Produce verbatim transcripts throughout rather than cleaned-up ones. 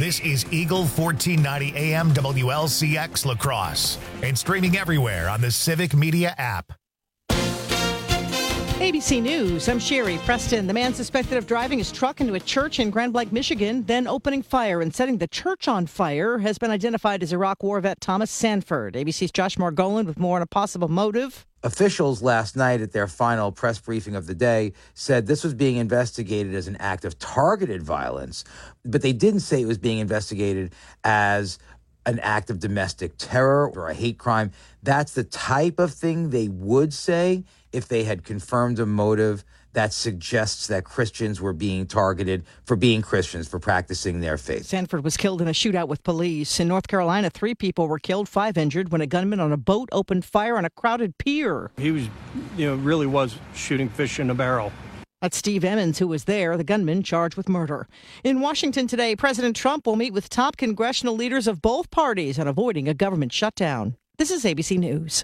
This is Eagle fourteen ninety A M W L C X La Crosse and streaming everywhere on the Civic Media app. A B C News, I'm Sherry Preston. The man suspected of driving his truck into a church in Grand Blanc, Michigan, then opening fire and setting the church on fire, has been identified as Iraq War vet Thomas Sanford. A B C's Josh Margolin with more on a possible motive. Officials last night at their final press briefing of the day said this was being investigated as an act of targeted violence, but they didn't say it was being investigated as an act of domestic terror or a hate crime. That's the type of thing they would say if they had confirmed a motive that suggests that Christians were being targeted for being Christians, for practicing their faith. Sanford was killed in a shootout with police. In North Carolina, three people were killed, five injured, when a gunman on a boat opened fire on a crowded pier. He was, you know, really was shooting fish in a barrel. That's Steve Emmons, who was there, the gunman charged with murder. In Washington today, President Trump will meet with top congressional leaders of both parties on avoiding a government shutdown. This is A B C News.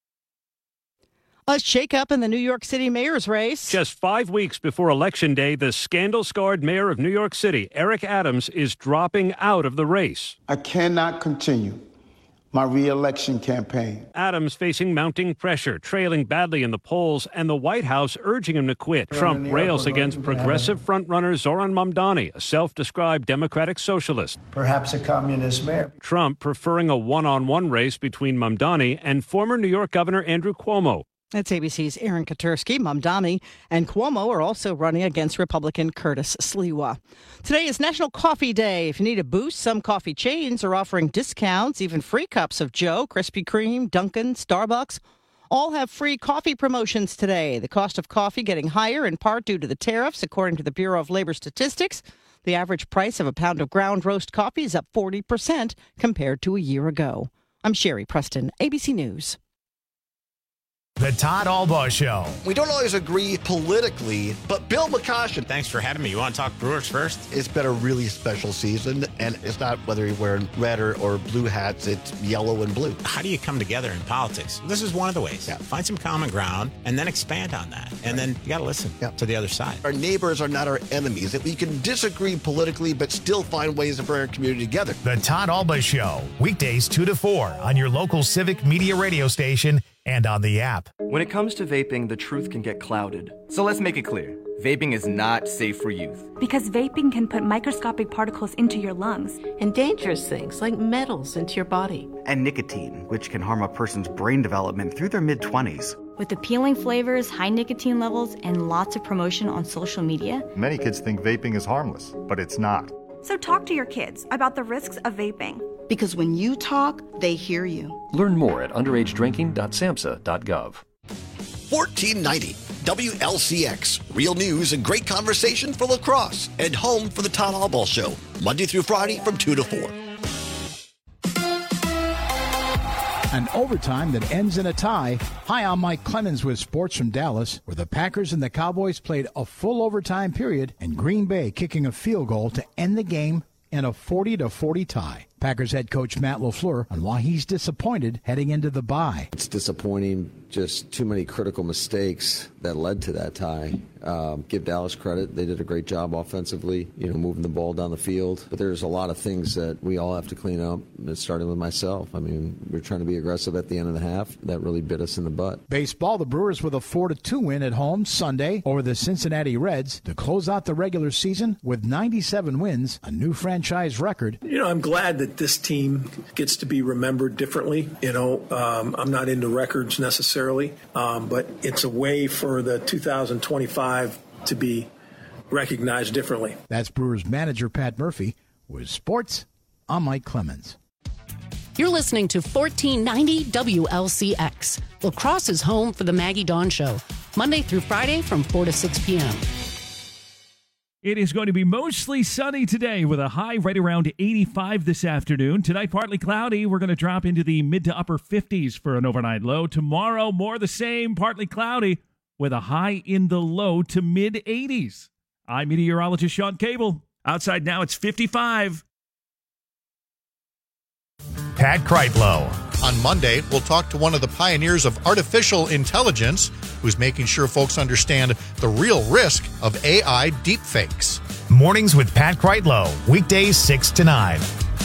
A shakeup in the New York City mayor's race. Just five weeks before Election Day, the scandal-scarred mayor of New York City, Eric Adams, is dropping out of the race. I cannot continue my re-election campaign. Adams facing mounting pressure, trailing badly in the polls, and the White House urging him to quit. Trump rails against progressive frontrunner Zoran Mamdani, a self-described Democratic socialist. Perhaps a communist mayor. Trump preferring a one-on-one race between Mamdani and former New York Governor Andrew Cuomo. That's A B C's Aaron Katursky. Mamdani and Cuomo are also running against Republican Curtis Sliwa. Today is National Coffee Day. If you need a boost, some coffee chains are offering discounts, even free cups of Joe, Krispy Kreme, Dunkin', Starbucks. All have free coffee promotions today. The cost of coffee getting higher in part due to the tariffs, according to the Bureau of Labor Statistics. The average price of a pound of ground roast coffee is up forty percent compared to a year ago. I'm Sherry Preston, A B C News. The Todd Albaugh Show. We don't always agree politically, but Bill McCoshen. Thanks for having me. You want to talk Brewers first? It's been a really special season, and it's not whether you're wearing red or, or blue hats, it's yellow and blue. How do you come together in politics? This is one of the ways. Yeah. Find some common ground and then expand on that. And right. then you got to listen yeah. to the other side. Our neighbors are not our enemies. That we can disagree politically, but still find ways to bring our community together. The Todd Albaugh Show, weekdays two to four on your local Civic Media radio station and on the app. When it comes to vaping, the truth can get clouded. So let's make it clear. Vaping is not safe for youth. Because vaping can put microscopic particles into your lungs. And dangerous things like metals into your body. And nicotine, which can harm a person's brain development through their mid-twenties. With appealing flavors, high nicotine levels, and lots of promotion on social media. Many kids think vaping is harmless, but it's not. So talk to your kids about the risks of vaping. Because when you talk, they hear you. Learn more at underage drinking dot samhsa dot gov. fourteen ninety W L C X. Real news and great conversation for La Crosse. And home for the Todd Albaugh Show. Monday through Friday from two to four. An overtime that ends in a tie. Hi, I'm Mike Clemens with Sports from Dallas, where the Packers and the Cowboys played a full overtime period and Green Bay kicking a field goal to end the game in a forty to forty tie. Packers head coach Matt LaFleur on why he's disappointed heading into the bye. It's disappointing, just too many critical mistakes that led to that tie. Um, give Dallas credit. They did a great job offensively, you know, moving the ball down the field. But there's a lot of things that we all have to clean up, starting with myself. I mean, we're trying to be aggressive at the end of the half. That really bit us in the butt. Baseball, the Brewers with a four to two win at home Sunday over the Cincinnati Reds to close out the regular season with ninety-seven wins, a new franchise record. You know, I'm glad that this team gets to be remembered differently. You know, um, I'm not into records necessarily, um, but it's a way for the two thousand twenty-five to be recognized differently. That's Brewers manager Pat Murphy. With sports, I'm Mike Clemens. You're listening to fourteen ninety W L C X. La Crosse is home for the Maggie Dawn Show, Monday through Friday from four to six p.m. It is going to be mostly sunny today with a high right around eighty-five this afternoon. Tonight, partly cloudy. We're going to drop into the mid to upper fifties for an overnight low. Tomorrow, more the same, partly cloudy with a high in the low to mid eighties. I'm meteorologist Sean Cable. Outside now, it's fifty-five. Pat Kreitlow. On Monday, we'll talk to one of the pioneers of artificial intelligence who's making sure folks understand the real risk of A I deepfakes. Mornings with Pat Kreitlow, weekdays six to nine.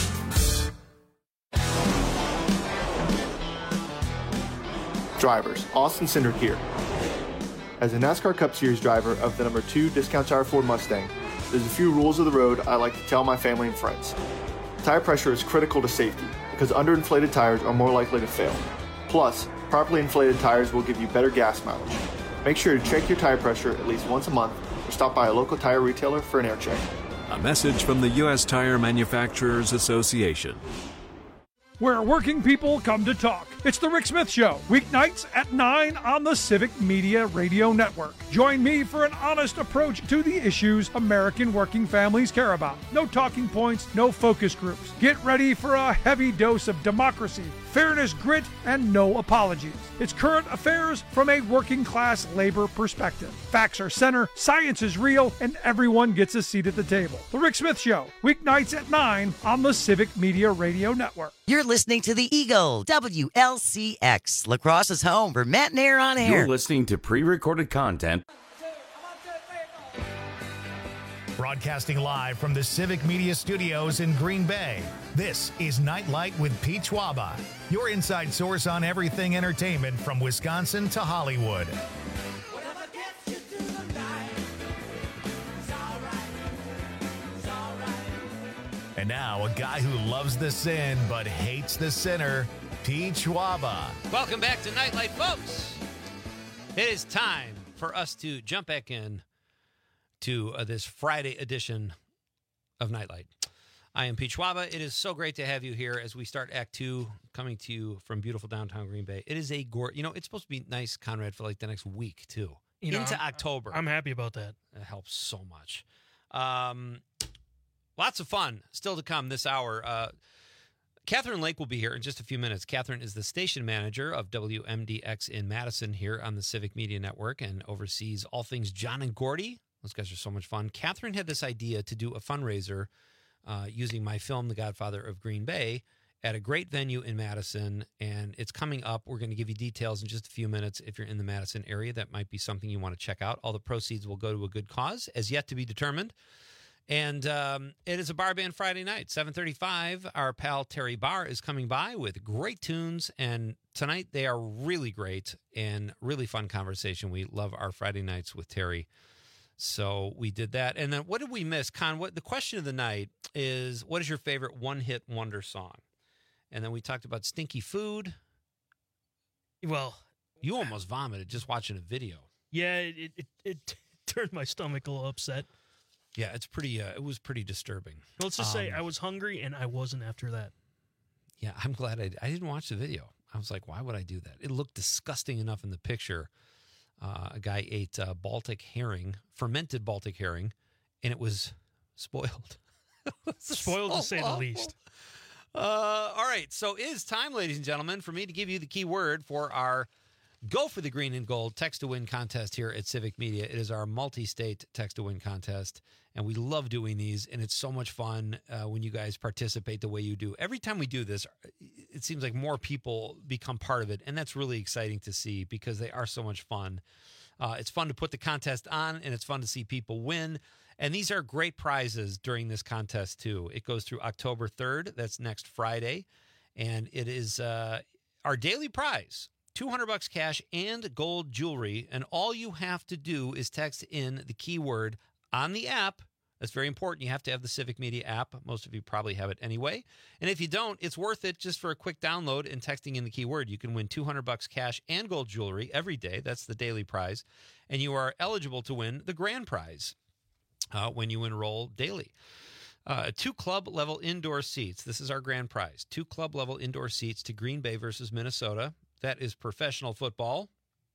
Drivers, Austin Cindric here. As a NASCAR Cup Series driver of the number two Discount Tire Ford Mustang, there's a few rules of the road I like to tell my family and friends. Tire pressure is critical to safety because underinflated tires are more likely to fail. Plus, properly inflated tires will give you better gas mileage. Make sure to check your tire pressure at least once a month or stop by a local tire retailer for an air check. A message from the U S Tire Manufacturers Association. Where working people come to talk. It's the Rick Smith Show, weeknights at nine on the Civic Media Radio Network. Join me for an honest approach to the issues American working families care about. No talking points, no focus groups. Get ready for a heavy dose of democracy, fairness, grit, and no apologies. It's current affairs from a working class labor perspective. Facts are center, science is real, and everyone gets a seat at the table. The Rick Smith Show, weeknights at nine on the Civic Media Radio Network. You're listening to the Eagle, W L C X, La Crosse's home for Matt and Air on Air. You're listening to pre-recorded content. Broadcasting live from the Civic Media Studios in Green Bay, this is Nightlight with Pete Schwaba, your inside source on everything entertainment from Wisconsin to Hollywood. And now, a guy who loves the sin but hates the sinner, Pete Schwaba. Welcome back to Nightlight, folks. It is time for us to jump back in to uh, this Friday edition of Nightlight. I am Pete Schwaba. It is so great to have you here as we start Act Two, coming to you from beautiful downtown Green Bay. It is a gore. You know, it's supposed to be nice, Conrad, for like the next week too, you know, into I'm, October. I'm happy about that. It helps so much. Um, lots of fun still to come this hour. Uh, Catherine Lake will be here in just a few minutes. Catherine is the station manager of W M D X in Madison here on the Civic Media Network and oversees all things John and Gordy. Those guys are so much fun. Catherine had this idea to do a fundraiser uh, using my film, The Godfather of Green Bay, at a great venue in Madison, and it's coming up. We're going to give you details in just a few minutes. If you're in the Madison area, that might be something you want to check out. All the proceeds will go to a good cause, as yet to be determined. And um, it is a bar band Friday night, seven thirty-five. Our pal Terry Barr is coming by with great tunes, and tonight they are really great and really fun conversation. We love our Friday nights with Terry. So we did that. And then what did we miss? Con, what the question of the night is, what is your favorite one-hit wonder song? And then we talked about stinky food. Well, you almost vomited just watching a video. Yeah, it it, it turned my stomach a little upset. Yeah, it's pretty. Uh, it was pretty disturbing. Let's just um, say I was hungry and I wasn't after that. Yeah, I'm glad I, I didn't watch the video. I was like, why would I do that? It looked disgusting enough in the picture. Uh, a guy ate uh, Baltic herring, fermented Baltic herring, and it was spoiled. it was spoiled so to say awful. the least. Uh, all right, so it is time, ladies and gentlemen, for me to give you the key word for our Go for the Green and Gold text-to-win contest here at Civic Media. It is our multi-state text-to-win contest, and we love doing these, and it's so much fun uh, when you guys participate the way you do. Every time we do this, it seems like more people become part of it, and that's really exciting to see because they are so much fun. Uh, it's fun to put the contest on, and it's fun to see people win. And these are great prizes during this contest, too. It goes through October third. That's next Friday. And it is uh, our daily prize, two hundred bucks cash and gold jewelry. And all you have to do is text in the keyword on the app. That's very important. You have to have the Civic Media app. Most of you probably have it anyway. And if you don't, it's worth it just for a quick download and texting in the keyword. You can win two hundred bucks cash and gold jewelry every day. That's the daily prize. And you are eligible to win the grand prize uh, when you enroll daily. Uh, two club-level indoor seats. This is our grand prize. Two club-level indoor seats to Green Bay versus Minnesota. That is professional football.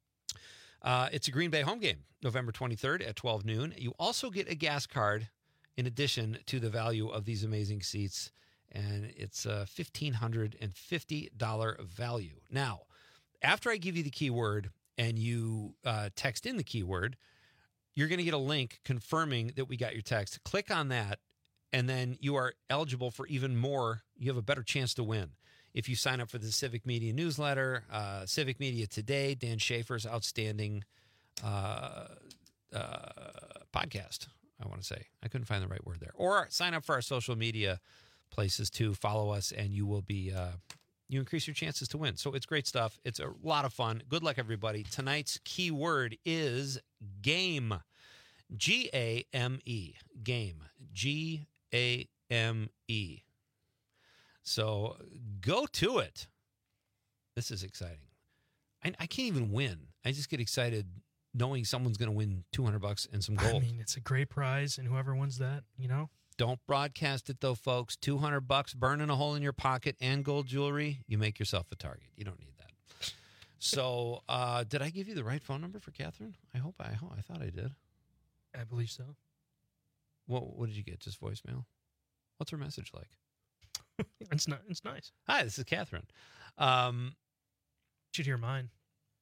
Uh, it's a Green Bay home game, November twenty-third at twelve noon. You also get a gas card in addition to the value of these amazing seats, and it's a one thousand five hundred fifty dollars value. Now, after I give you the keyword and you uh, text in the keyword, you're going to get a link confirming that we got your text. Click on that, and then you are eligible for even more. You have a better chance to win. If you sign up for the Civic Media newsletter, uh, Civic Media Today, Dan Schaefer's outstanding uh, uh, podcast, I want to say. I couldn't find the right word there. Or sign up for our social media places too. Follow us, and you will be uh, you increase your chances to win. So it's great stuff. It's a lot of fun. Good luck, everybody. Tonight's key word is game. G A M E. Game. G A M E. So go to it. This is exciting. I, I can't even win. I just get excited knowing someone's going to win two hundred bucks and some gold. I mean, it's a great prize, and whoever wins that, you know. Don't broadcast it, though, folks. two hundred bucks, burning a hole in your pocket, and gold jewelry. You make yourself a target. You don't need that. So, uh, did I give you the right phone number for Catherine? I hope I, oh, I thought I did. I believe so. What What did you get? Just voicemail? What's her message like? It's not. It's nice. Hi, this is Catherine. Um, you should hear mine.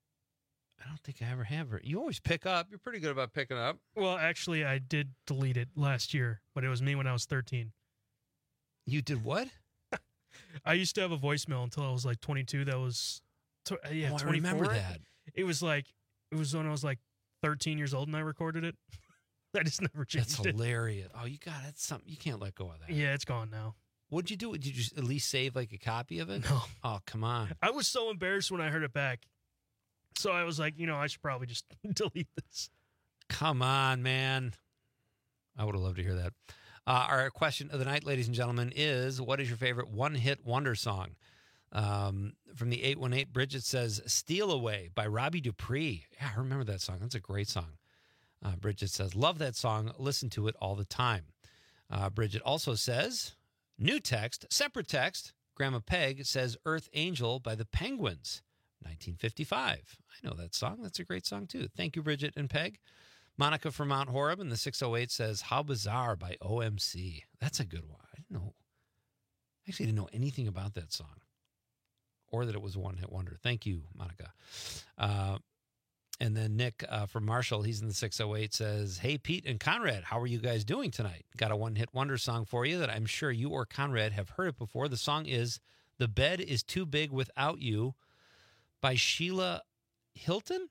I don't think I ever have her. You always pick up. You're pretty good about picking up. Well, actually, I did delete it last year, but it was me when I was thirteen. You did what? I used to have a voicemail until I was like twenty-two. That was, tw- yeah, oh, I twenty-four. remember that. It was like, it was when I was like thirteen years old and I recorded it. I just never changed That's it. hilarious. Oh, you got it. Something you can't let go of that. Yeah, it's gone now. What'd you do? Did you at least save like a copy of it? No. Oh, come on. I was so embarrassed when I heard it back. So I was like, you know, I should probably just delete this. Come on, man. I would have loved to hear that. Uh, our question of the night, ladies and gentlemen, is what is your favorite one-hit wonder song? Um, from the eight one eight, Bridget says, Steal Away by Robbie Dupree. Yeah, I remember that song. That's a great song. Uh, Bridget says, love that song. Listen to it all the time. Uh, Bridget also says, new text, separate text. Grandma Peg says, Earth Angel by the Penguins, nineteen fifty-five. I know that song. That's a great song, too. Thank you, Bridget and Peg. Monica from Mount Horeb in the six oh eight says, How Bizarre by O M C. That's a good one. I didn't know. I actually didn't know anything about that song or that it was a one-hit wonder. Thank you, Monica. Uh, and then Nick uh, from Marshall, he's in the six oh eight, says, Hey, Pete and Conrad, how are you guys doing tonight? Got a one-hit wonder song for you that I'm sure you or Conrad have heard it before. The song is The Bed is Too Big Without You by Sheila Hilton?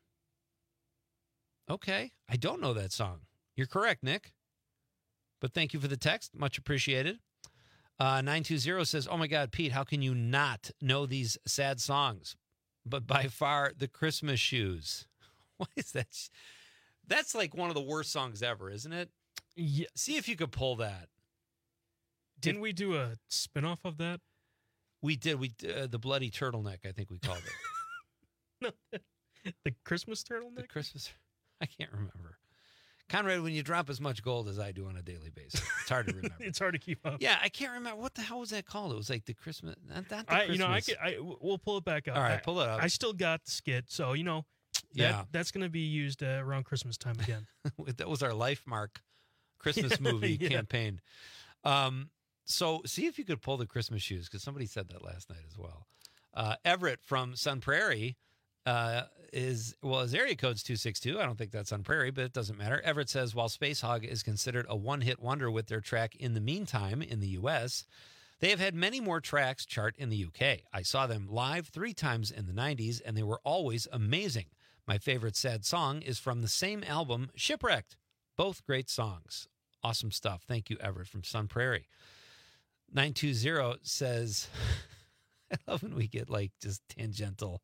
Okay. I don't know that song. You're correct, Nick. But thank you for the text. Much appreciated. Uh, nine two zero says, oh, my God, Pete, how can you not know these sad songs? But by far, the Christmas Shoes. What is that? That's like one of the worst songs ever, isn't it? Yeah. See if you could pull that. Didn't if, we do a spinoff of that? We did. We uh, the Bloody Turtleneck, I think we called it. No, the Christmas turtleneck? The Christmas. I can't remember. Conrad, when you drop as much gold as I do on a daily basis, it's hard to remember. It's hard to keep up. Yeah, I can't remember. What the hell was that called? It was like the Christmas. Not, not the I, Christmas. You know, I, can, I we'll pull it back up. All right, I, pull it up. I still got the skit, so you know, that, yeah, that's going to be used uh, around Christmas time again. That was our LifeMark Christmas movie yeah. campaign. Um, so see if you could pull the Christmas Shoes, because somebody said that last night as well. Uh, Everett from Sun Prairie. Uh, is, well, his area code's two six two. I don't think that's on Prairie, but it doesn't matter. Everett says, while Space Hog is considered a one-hit wonder with their track In the Meantime in the U S, they have had many more tracks chart in the U K. I saw them live three times in the nineties, and they were always amazing. My favorite sad song is from the same album, Shipwrecked. Both great songs. Awesome stuff. Thank you, Everett from Sun Prairie. nine two zero says, I love when we get like just tangential.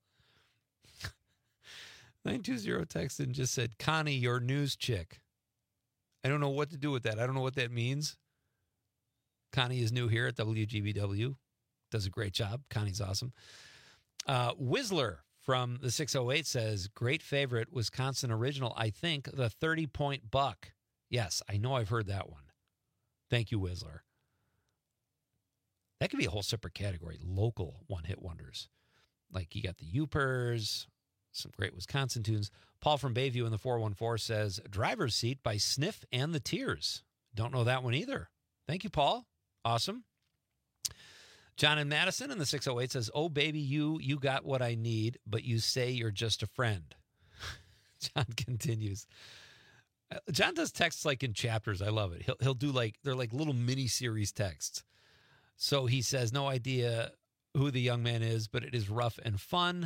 nine two zero texted and just said, Connie, your news chick. I don't know what to do with that. I don't know what that means. Connie is new here at W G B W. Does a great job. Connie's awesome. Uh, Whistler from the six oh eight says, great favorite, Wisconsin original, I think, the thirty-point buck. Yes, I know I've heard that one. Thank you, Whistler. That could be a whole separate category, local one-hit wonders. Like you got the Youpers, some great Wisconsin tunes. Paul from Bayview in the four one four says, Driver's Seat by Sniff and the Tears. Don't know that one either. Thank you, Paul. Awesome. John in Madison in the six oh eight says, oh, baby, you, you got what I need, but you say you're just a friend. John continues. John does texts like in chapters. I love it. He'll, he'll do like, they're like little mini series texts. So he says, no idea who the young man is, but it is rough and fun.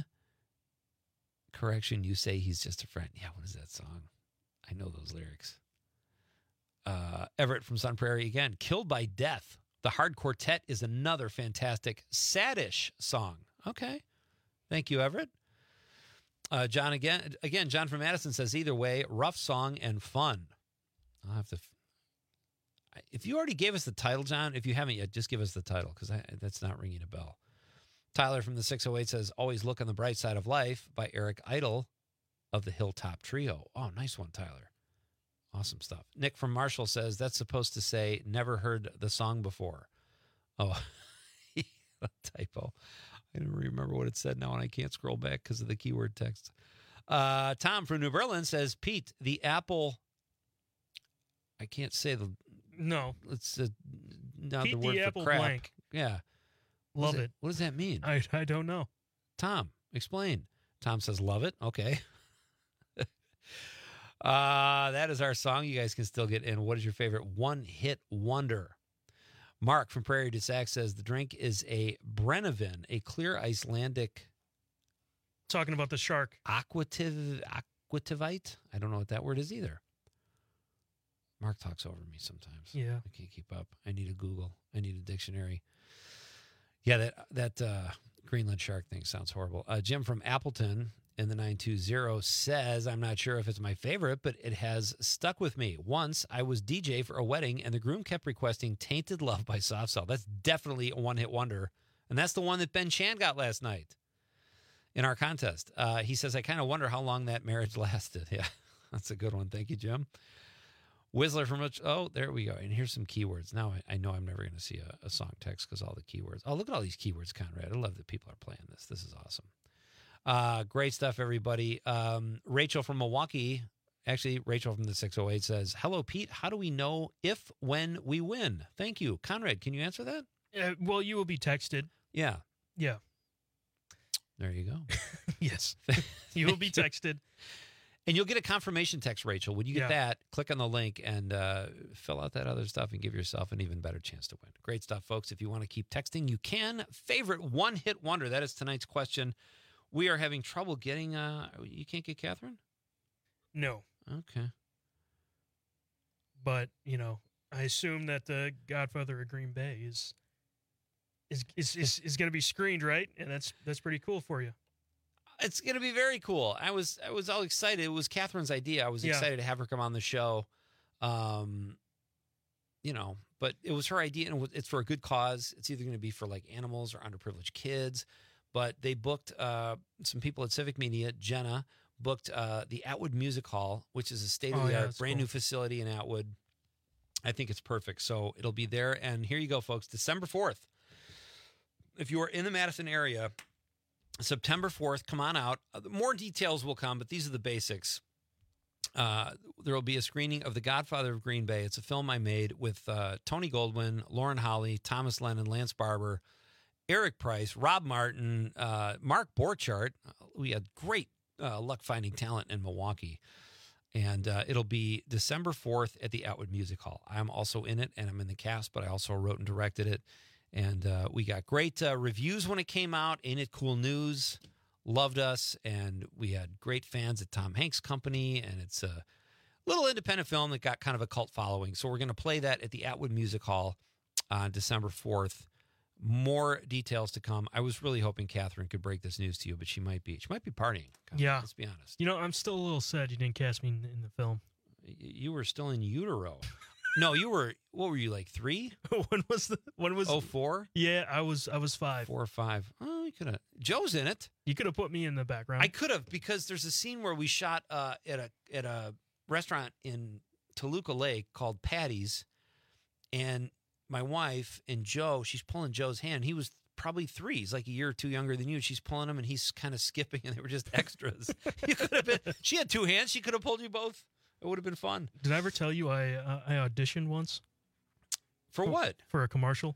Correction, you say he's just a friend. Yeah, what is that song? I know those lyrics. Uh, Everett from Sun Prairie again. Killed by Death. The Hard Quartet is another fantastic, saddish song. Okay. Thank you, Everett. Uh, John again. Again, John from Madison says either way, rough song and fun. I'll have to. F- if you already gave us the title, John, if you haven't yet, just give us the title because that's not ringing a bell. Tyler from the six oh eight says, Always Look on the Bright Side of Life by Eric Idle of the Hilltop Trio. Oh, nice one, Tyler. Awesome stuff. Nick from Marshall says, that's supposed to say, never heard the song before. Oh, a typo. I don't remember what it said now, and I can't scroll back because of the keyword text. Uh, Tom from New Berlin says, Pete, the Apple, I can't say the, no, it's uh, not Pete the word the for Apple crap. blank. Yeah. Love it. it. What does that mean? I, I don't know. Tom, explain. Tom says, love it. Okay. uh, that is our song. You guys can still get in. What is your favorite one-hit wonder? Mark from Prairie du Sac says, the drink is a Brennivin, a clear Icelandic... Talking about the shark. Aquativ, aquativite? I don't know what that word is either. Mark talks over me sometimes. Yeah. I can't keep up. I need a Google. I need a dictionary. Yeah, that that uh, Greenland shark thing sounds horrible. Uh, Jim from Appleton in the nine two zero says, I'm not sure if it's my favorite, but it has stuck with me. Once I was D J for a wedding, and the groom kept requesting Tainted Love by Soft Cell. That's definitely a one-hit wonder. And that's the one that Ben Chan got last night in our contest. Uh, he says, I kind of wonder how long that marriage lasted. Yeah, that's a good one. Thank you, Jim. Whistler from Rich. Oh, there we go. And here's some keywords. Now I, I know I'm never going to see a, a song text because all the keywords. Oh, look at all these keywords, Conrad. I love that people are playing this. This is awesome. Uh, great stuff, everybody. Um, Rachel from Milwaukee. Actually, Rachel from the six oh eight says, hello, Pete. How do we know if, when we win? Thank you. Conrad, can you answer that? Uh, well, you will be texted. Yeah. Yeah. There you go. Yes. You will be texted. And you'll get a confirmation text, Rachel. When you get Yeah. that, click on the link and uh, fill out that other stuff and give yourself an even better chance to win. Great stuff, folks. If you want to keep texting, you can. Favorite one-hit wonder. That is tonight's question. We are having trouble getting... Uh, you can't get Catherine? No. Okay. But, you know, I assume that the Godfather of Green Bay is is is is, is going to be screened, right? And that's that's pretty cool for you. It's going to be very cool. I was I was all excited. It was Catherine's idea. I was Yeah. excited to have her come on the show. Um, you know, but it was her idea, and it's for a good cause. It's either going to be for like animals or underprivileged kids. But they booked uh, some people at Civic Media. Jenna booked uh, the Atwood Music Hall, which is a state-of-the-art, Oh, yeah, that's brand cool. new facility in Atwood. I think it's perfect. So it'll be there. And here you go, folks. December fourth. If you are in the Madison area, September fourth, come on out. Uh, more details will come, but these are the basics. Uh, there will be a screening of The Godfather of Green Bay. It's a film I made with uh, Tony Goldwyn, Lauren Holly, Thomas Lennon, Lance Barber, Eric Price, Rob Martin, uh, Mark Borchardt. We had great uh, luck finding talent in Milwaukee. And uh, it'll be December fourth at the Atwood Music Hall. I'm also in it, and I'm in the cast, but I also wrote and directed it. And uh, we got great uh, reviews when it came out. Ain't It Cool News loved us, and we had great fans at Tom Hanks' company, and it's a little independent film that got kind of a cult following. So we're going to play that at the Atwood Music Hall on December fourth. More details to come. I was really hoping Catherine could break this news to you, but she might be. She might be partying. Yeah. Let's be honest. You know, I'm still a little sad you didn't cast me in, in the film. Y- You were still in utero. No, you were, what were you, like three? when was the, when was, Oh, four? yeah, I was, I was five. Four or five. Oh, you could have. Joe's in it. You could have put me in the background. I could have, because there's a scene where we shot uh, at a at a restaurant in Toluca Lake called Patty's, and my wife and Joe, she's pulling Joe's hand. He was probably three. He's like a year or two younger than you. She's pulling him, and he's kind of skipping, and they were just extras. You could have been. She had two hands. She could have pulled you both. It would have been fun. Did I ever tell you I uh, I auditioned once For what? for a commercial?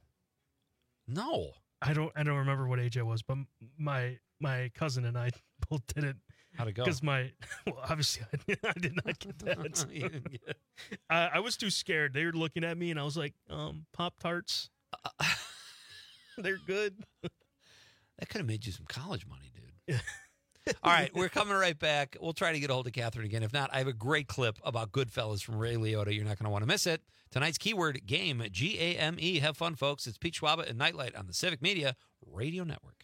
No. I don't I don't remember what age I was, but my my cousin and I both did it. How'd it go? Because my well, obviously I, I did not get that. You didn't get it. I, I was too scared. They were looking at me, and I was like, um, Pop Tarts. They're good. That could have made you some college money, dude. All right, we're coming right back. We'll try to get a hold of Catherine again. If not, I have a great clip about Goodfellas from Ray Liotta. You're not going to want to miss it. Tonight's keyword, game, G A M E. Have fun, folks. It's Pete Schwaba and Nightlight on the Civic Media Radio Network.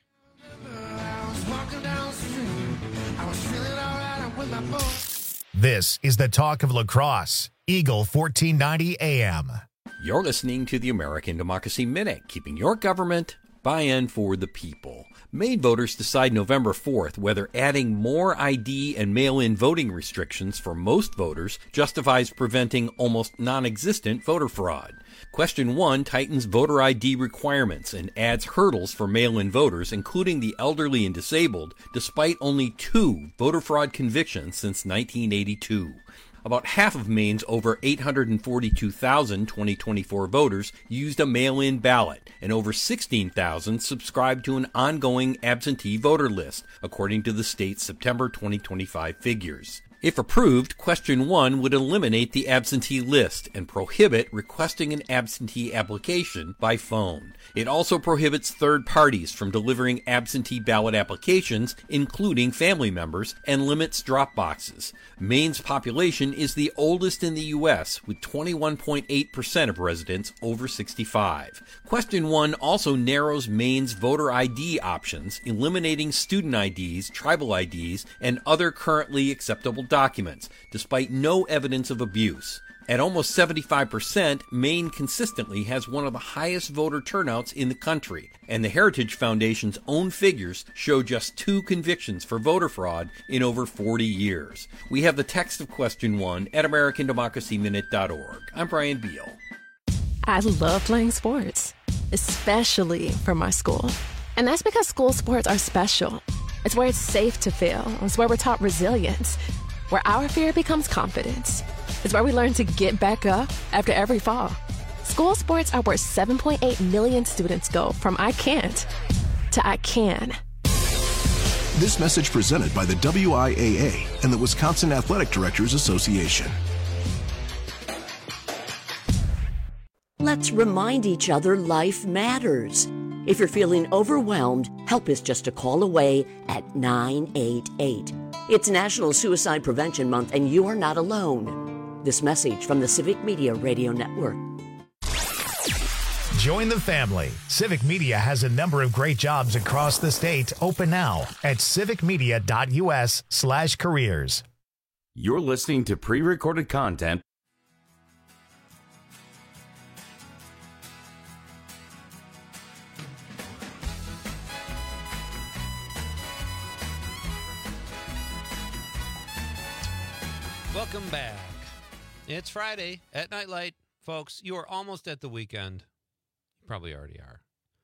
This is the talk of lacrosse. Eagle fourteen ninety A M. You're listening to the American Democracy Minute, keeping your government buy-in for the people. Maine voters decide November fourth whether adding more I D and mail-in voting restrictions for most voters justifies preventing almost non-existent voter fraud. Question one tightens voter I D requirements and adds hurdles for mail-in voters, including the elderly and disabled, despite only two voter fraud convictions since nineteen eighty-two. About half of Maine's over eight hundred forty-two thousand twenty twenty-four voters used a mail-in ballot, and over sixteen thousand subscribed to an ongoing absentee voter list, according to the state's September twenty twenty-five figures. If approved, Question one would eliminate the absentee list and prohibit requesting an absentee application by phone. It also prohibits third parties from delivering absentee ballot applications, including family members, and limits drop boxes. Maine's population is the oldest in the U S, with twenty-one point eight percent of residents over sixty-five. Question one also narrows Maine's voter I D options, eliminating student I Ds, tribal I Ds, and other currently acceptable documents, despite no evidence of abuse. At almost seventy-five percent, Maine consistently has one of the highest voter turnouts in the country, and the Heritage Foundation's own figures show just two convictions for voter fraud in over forty years. We have the text of Question one at American Democracy Minute dot org. I'm Brian Beal. I love playing sports, especially for my school. And that's because school sports are special. It's where it's safe to fail. It's where we're taught resilience, where our fear becomes confidence. It's where we learn to get back up after every fall. School sports are where seven point eight million students go from I can't to I can. This message presented by the W I A A and the Wisconsin Athletic Directors Association. Let's remind each other life matters. If you're feeling overwhelmed, help is just a call away at nine eight eight. It's National Suicide Prevention Month, and you are not alone. This message from the Civic Media Radio Network. Join the family. Civic Media has a number of great jobs across the state open now at civicmedia.us slash careers. You're listening to pre-recorded content. Welcome back. It's Friday at Nightlight. Folks, you are almost at the weekend. You probably already are.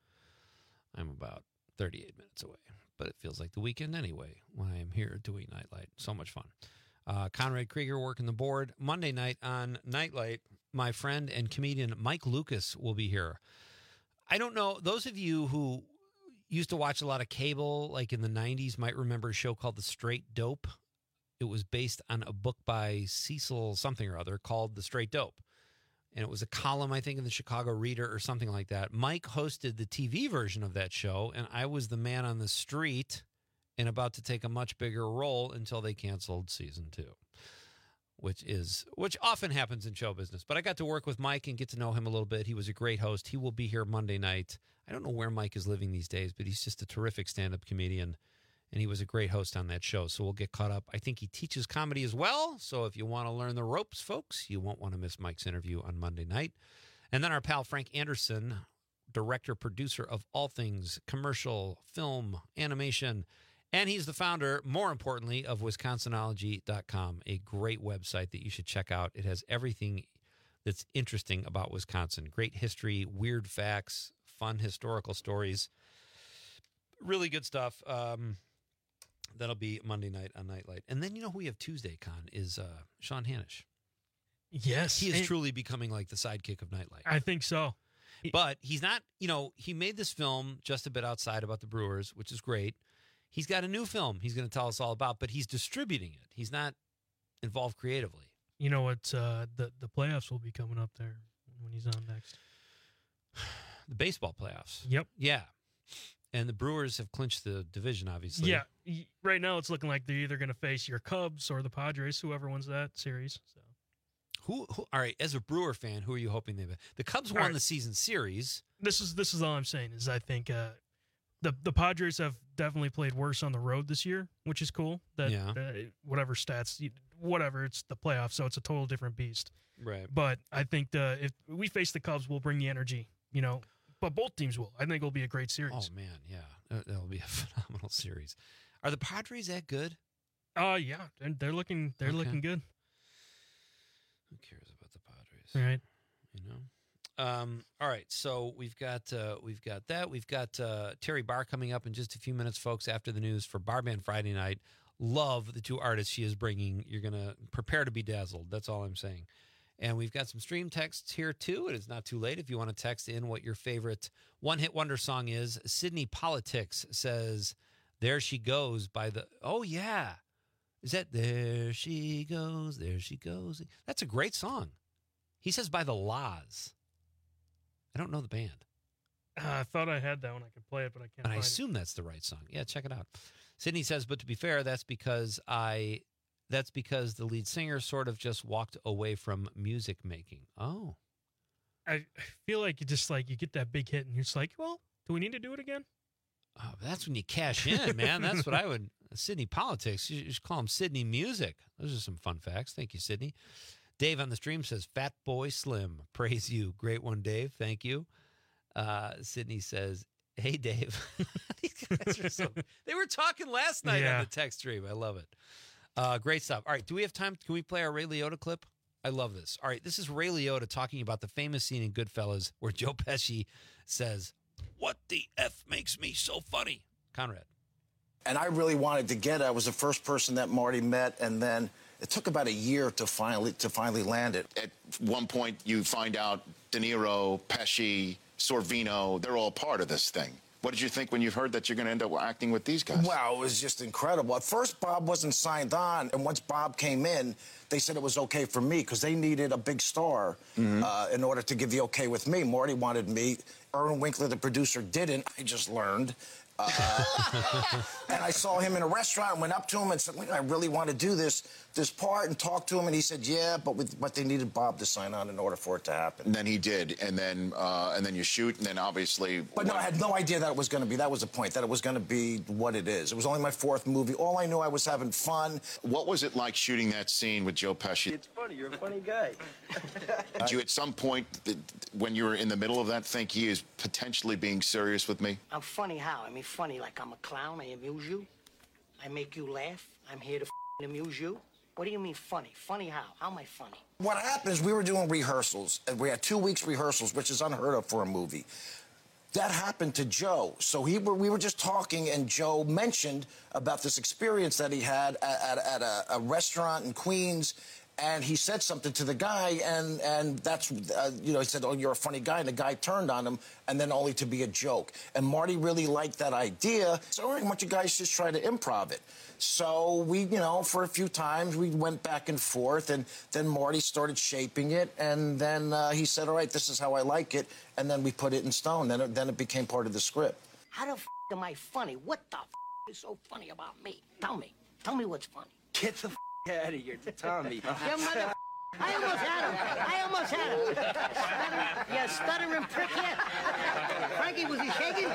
I'm about thirty-eight minutes away, but it feels like the weekend anyway when I am here doing Nightlight. So much fun. Uh, Conrad Krieger working the board. Monday night on Nightlight, my friend and comedian Mike Lucas will be here. I don't know, those of you who used to watch a lot of cable, like in the nineties, might remember a show called The Straight Dope. It was based on a book by Cecil something or other called The Straight Dope. And it was a column, I think, in the Chicago Reader or something like that. Mike hosted the T V version of that show, and I was the man on the street and about to take a much bigger role until they canceled season two, which is which often happens in show business. But I got to work with Mike and get to know him a little bit. He was a great host. He will be here Monday night. I don't know where Mike is living these days, but he's just a terrific stand-up comedian. And he was a great host on that show, so we'll get caught up. I think he teaches comedy as well, so if you want to learn the ropes, folks, you won't want to miss Mike's interview on Monday night. And then our pal Frank Anderson, director, producer of all things commercial, film, animation, and he's the founder, more importantly, of Wisconsinology dot com, a great website that you should check out. It has everything that's interesting about Wisconsin. Great history, weird facts, fun historical stories. Really good stuff. Um... That'll be Monday night on Nightlight. And then you know who we have Tuesday, Con, is uh, Sean Hanish. Yes. He is and truly becoming like the sidekick of Nightlight. I think so. But he's not, you know, he made this film just a bit outside about the Brewers, which is great. He's got a new film he's going to tell us all about, but he's distributing it. He's not involved creatively. You know what? Uh, the, the playoffs will be coming up there when he's on next. The baseball playoffs. Yep. Yeah. And the Brewers have clinched the division, obviously. Yeah. Right now, it's looking like they're either going to face your Cubs or the Padres, whoever wins that series. So, who, who? All right. As a Brewer fan, who are you hoping they? The Cubs won right. the season series. This is this is all I'm saying. Is I think uh, the the Padres have definitely played worse on the road this year, which is cool. That yeah. uh, whatever stats, whatever, it's the playoffs, so it's a total different beast. Right. But I think the if we face the Cubs, we'll bring the energy. You know. But both teams will. I think it'll be a great series. Oh, man, yeah. That'll be a phenomenal series. Are the Padres that good? Uh, yeah. They're, they're looking They're okay. looking good. Who cares about the Padres? Right. You know? Um, all right, so we've got uh, we've got that. We've got uh, Terry Barr coming up in just a few minutes, folks, after the news for Bar Band Friday night. Love the two artists she is bringing. You're going to prepare to be dazzled. That's all I'm saying. And we've got some stream texts here, too. It is not too late if you want to text in what your favorite one-hit wonder song is. Sydney Politics says, There She Goes by the... Oh, yeah. Is that There She Goes, There She Goes? That's a great song. He says by the Laws. I don't know the band. Uh, I thought I had that one. I could play it, but I can't And I find assume it. that's the right song. Yeah, check it out. Sydney says, but to be fair, that's because I... That's because the lead singer sort of just walked away from music making. Oh. I feel like you just like, you get that big hit and you're just like, well, do we need to do it again? Oh, that's when you cash in, man. That's what I would, Sydney Politics. You should call him Sydney Music. Those are some fun facts. Thank you, Sydney. Dave on the stream says, Fat Boy Slim. Praise you. Great one, Dave. Thank you. Uh, Sydney says, hey, Dave. These guys are so, they were talking last night yeah. on the text stream. I love it. Uh, great stuff. All right, do we have time? Can we play our Ray Liotta clip? I love this. All right, this is Ray Liotta talking about the famous scene in Goodfellas where Joe Pesci says, what the F makes me so funny? Conrad. And I really wanted to get it. I was the first person that Marty met, and then it took about a year to finally to finally land it. At one point, you find out De Niro, Pesci, Sorvino, they're all part of this thing. What did you think when you heard that you're going to end up acting with these guys? Wow, it was just incredible. At first, Bob wasn't signed on, and once Bob came in, they said it was okay for me because they needed a big star mm-hmm. uh, in order to give the okay with me. Marty wanted me. Erwin Winkler, the producer, didn't. I just learned. Uh, and I saw him in a restaurant and went up to him and said, look, I really want to do this this part, and talked to him, and he said, yeah, but with, but they needed Bob to sign on in order for it to happen. And then he did, and then uh, and then you shoot, and then obviously... But no, I had no idea that it was going to be, that was the point, that it was going to be what it is. It was only my fourth movie. All I knew, I was having fun. What was it like shooting that scene with Joe Pesci? It's funny, you're a funny guy. Did you at some point, when you were in the middle of that, think he is potentially being serious with me? I'm funny how? I mean, funny like I'm a clown, I amuse you, I make you laugh, I'm here to f***ing amuse you. What do you mean funny? Funny how? How am I funny? What happened is we were doing rehearsals, and we had two weeks rehearsals, which is unheard of for a movie. That happened to Joe. So he were, we were just talking, and Joe mentioned about this experience that he had at, at, at a, a restaurant in Queens, and he said something to the guy, and, and that's, uh, you know, he said, oh, you're a funny guy, and the guy turned on him, and then only to be a joke. And Marty really liked that idea, so all right, why don't you guys just try to improv it? So we, you know, for a few times, we went back and forth, and then Marty started shaping it, and then uh, he said, all right, this is how I like it, and then we put it in stone. Then it, then it became part of the script. How the f*** am I funny? What the f*** is so funny about me? Tell me. Tell me what's funny. Get the f*** out of here, Tommy. You mother... I almost had him. I almost had him. Stuttering, you stuttering prick yet. Frankie, was he shaking?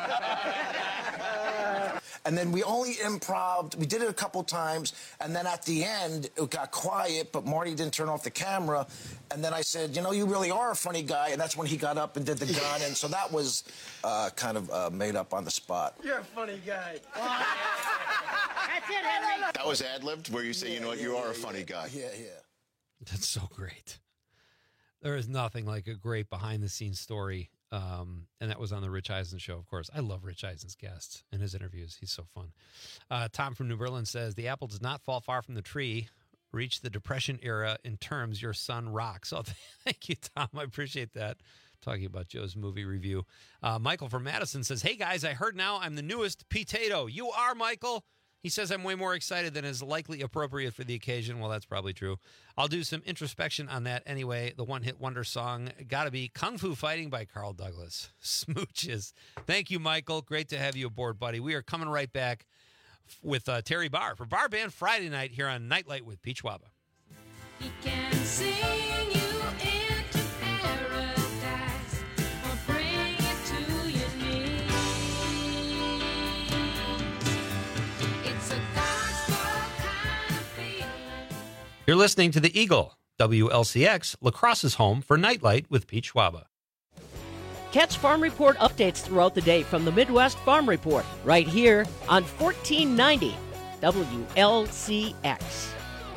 And then we only improv'd. We did it a couple times, and then at the end, it got quiet, but Marty didn't turn off the camera. And then I said, you know, you really are a funny guy. And that's when he got up and did the gun. And so that was uh, kind of uh, made up on the spot. You're a funny guy. That's it, Henry. That was ad-libbed, where you say, yeah, you know what, yeah, you are yeah, a funny yeah. guy. Yeah, yeah. That's so great. There is nothing like a great behind-the-scenes story, um, and that was on the Rich Eisen show, of course. I love Rich Eisen's guests and his interviews. He's so fun. Uh, Tom from New Berlin says, the apple does not fall far from the tree. Reach the Depression era in terms your son rocks. Oh, thank you, Tom. I appreciate that. Talking about Joe's movie review. Uh, Michael from Madison says, hey, guys, I heard now I'm the newest potato. You are, Michael. He says I'm way more excited than is likely appropriate for the occasion. Well, that's probably true. I'll do some introspection on that anyway. The one-hit wonder song, gotta be Kung Fu Fighting by Carl Douglas. Smooches. Thank you, Michael. Great to have you aboard, buddy. We are coming right back with uh, Terry Barr for Bar Band Friday night here on Nightlight with Pete Schwaba. He can sing you into paradise or bring it to your knees. It's a gospel kind of feeling. You're listening to The Eagle, W L C X, La Crosse's home for Nightlight with Pete Schwaba. Catch Farm Report updates throughout the day from the Midwest Farm Report right here on fourteen ninety W L C X.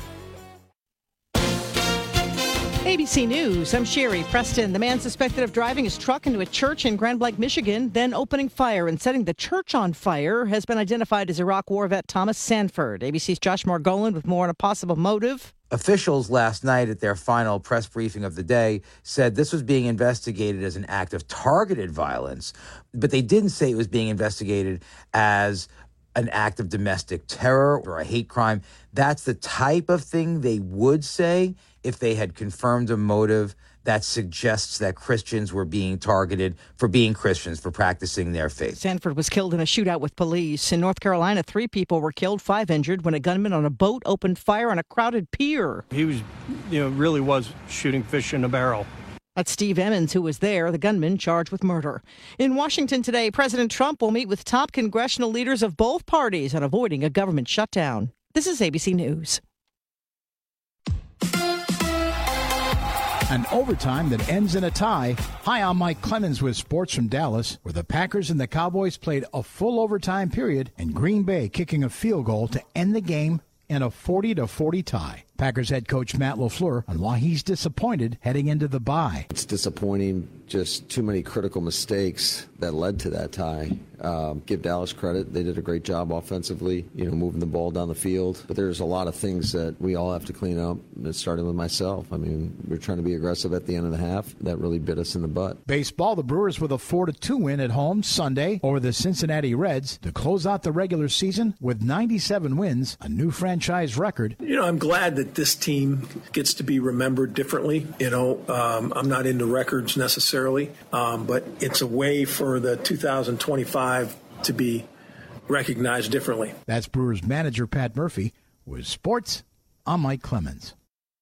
A B C News, I'm Sherry Preston. The man suspected of driving his truck into a church in Grand Blanc, Michigan, then opening fire and setting the church on fire, has been identified as Iraq War vet Thomas Sanford. A B C's Josh Margolin with more on a possible motive. Officials last night at their final press briefing of the day said this was being investigated as an act of targeted violence, but they didn't say it was being investigated as an act of domestic terror or a hate crime. That's the type of thing they would say if they had confirmed a motive that suggests that Christians were being targeted for being Christians, for practicing their faith. Sanford was killed in a shootout with police. In North Carolina, three people were killed, five injured, when a gunman on a boat opened fire on a crowded pier. He was, you know, really was shooting fish in a barrel. That's Steve Emmons, who was there, the gunman charged with murder. In Washington today, President Trump will meet with top congressional leaders of both parties on avoiding a government shutdown. This is A B C News. An overtime that ends in a tie. Hi, I'm Mike Clemens with Sports from Dallas, where the Packers and the Cowboys played a full overtime period and Green Bay kicking a field goal to end the game in a forty to forty tie. Packers head coach Matt LaFleur on why he's disappointed heading into the bye. It's disappointing, just too many critical mistakes that led to that tie. Um, give Dallas credit. They did a great job offensively, you know, moving the ball down the field. But there's a lot of things that we all have to clean up, starting with myself. I mean, we're trying to be aggressive at the end of the half. That really bit us in the butt. Baseball, the Brewers with a four to two win at home Sunday over the Cincinnati Reds to close out the regular season with ninety-seven wins, a new franchise record. You know, I'm glad that this team gets to be remembered differently. You know, um, I'm not into records necessarily, um, but it's a way for the two thousand twenty-five to be recognized differently. That's Brewers manager Pat Murphy. With sports, I'm Mike Clemens.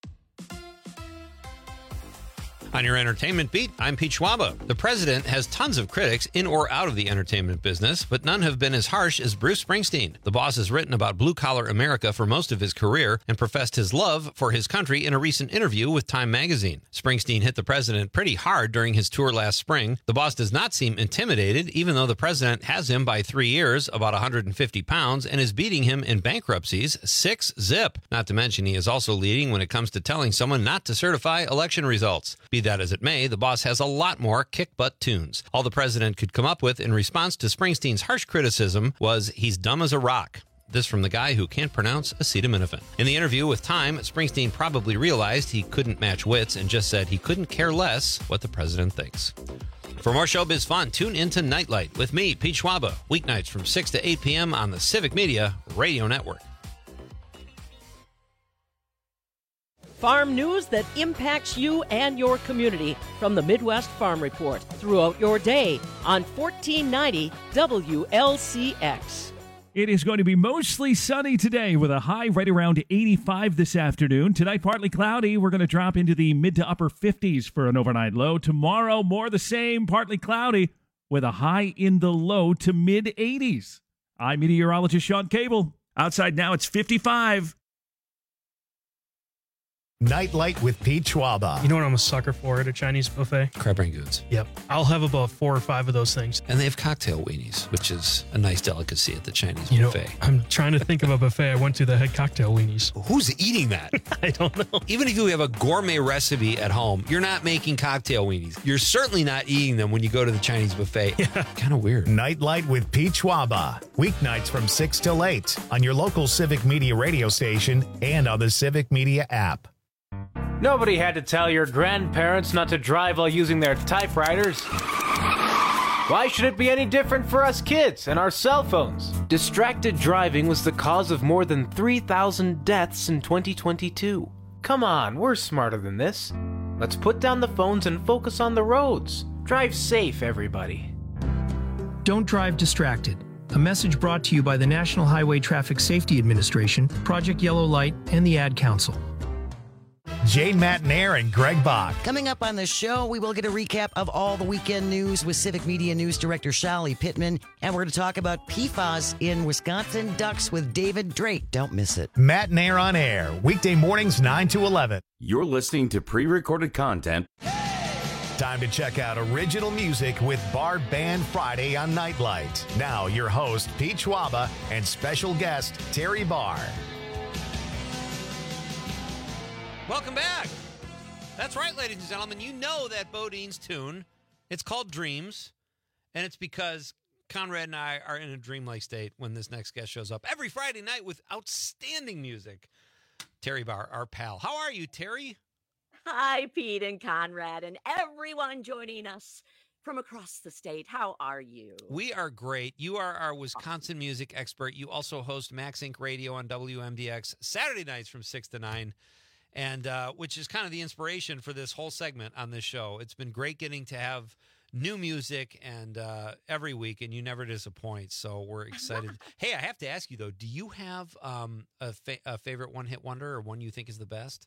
On your entertainment beat, I'm Pete Schwaba. The president has tons of critics in or out of the entertainment business, but none have been as harsh as Bruce Springsteen. The boss has written about blue-collar America for most of his career and professed his love for his country in a recent interview with Time magazine. Springsteen hit the president pretty hard during his tour last spring. The boss does not seem intimidated, even though the president has him by three years, about one hundred fifty pounds, and is beating him in bankruptcies six zip. Not to mention he is also leading when it comes to telling someone not to certify election results. Be that as it may, the boss has a lot more kick-butt tunes. All the president could come up with in response to Springsteen's harsh criticism was, he's dumb as a rock. This from the guy who can't pronounce acetaminophen. In the interview with Time, Springsteen probably realized he couldn't match wits and just said he couldn't care less what the president thinks. For more showbiz fun, tune into Nightlight with me, Pete Schwaba, weeknights from six to eight p.m. on the Civic Media Radio Network. Farm news that impacts you and your community from the Midwest Farm Report throughout your day on fourteen ninety W L C X. It is going to be mostly sunny today with a high right around eighty-five this afternoon. Tonight, partly cloudy. We're going to drop into the mid to upper fifties for an overnight low. Tomorrow, more the same, partly cloudy with a high in the low to mid eighties. I'm meteorologist Sean Cable. Outside now, it's fifty-five. Nightlight with Pete Schwaba. You know what I'm a sucker for at a Chinese buffet? Crab rangoons. Yep. I'll have about four or five of those things. And they have cocktail weenies, which is a nice delicacy at the Chinese you buffet. Know, I'm trying to think of a buffet I went to that had cocktail weenies. Who's eating that? I don't know. Even if you have a gourmet recipe at home, you're not making cocktail weenies. You're certainly not eating them when you go to the Chinese buffet. Yeah. Kind of weird. Nightlight with Pete Schwaba. Weeknights from six till eight on your local Civic Media radio station and on the Civic Media app. Nobody had to tell your grandparents not to drive while using their typewriters. Why should it be any different for us kids and our cell phones? Distracted driving was the cause of more than three thousand deaths in twenty twenty-two. Come on, we're smarter than this. Let's put down the phones and focus on the roads. Drive safe, everybody. Don't drive distracted. A message brought to you by the National Highway Traffic Safety Administration, Project Yellow Light, and the Ad Council. Jane Matnair and Greg Bach. Coming up on the show, we will get a recap of all the weekend news with Civic Media News Director Shelly Pittman. And we're going to talk about P FAS in Wisconsin Ducks with David Drake. Don't miss it. Matnair on air, weekday mornings nine to eleven. You're listening to pre-recorded content. Time to check out original music with Bar Band Friday on Nightlight. Now, your host, Pete Schwaba, and special guest, Terry Barr. Welcome back. That's right, ladies and gentlemen. You know that Bodine's tune. It's called Dreams, and it's because Conrad and I are in a dreamlike state when this next guest shows up every Friday night with outstanding music. Terry Barr, our pal. How are you, Terry? Hi, Pete and Conrad, and everyone joining us from across the state. How are you? We are great. You are our Wisconsin music expert. You also host Max Inc Radio on W M D X Saturday nights from six to nine. And uh, which is kind of the inspiration for this whole segment on this show. It's been great getting to have new music and uh, every week, and you never disappoint. So we're excited. Hey, I have to ask you though: do you have um, a, fa- a favorite one-hit wonder, or one you think is the best?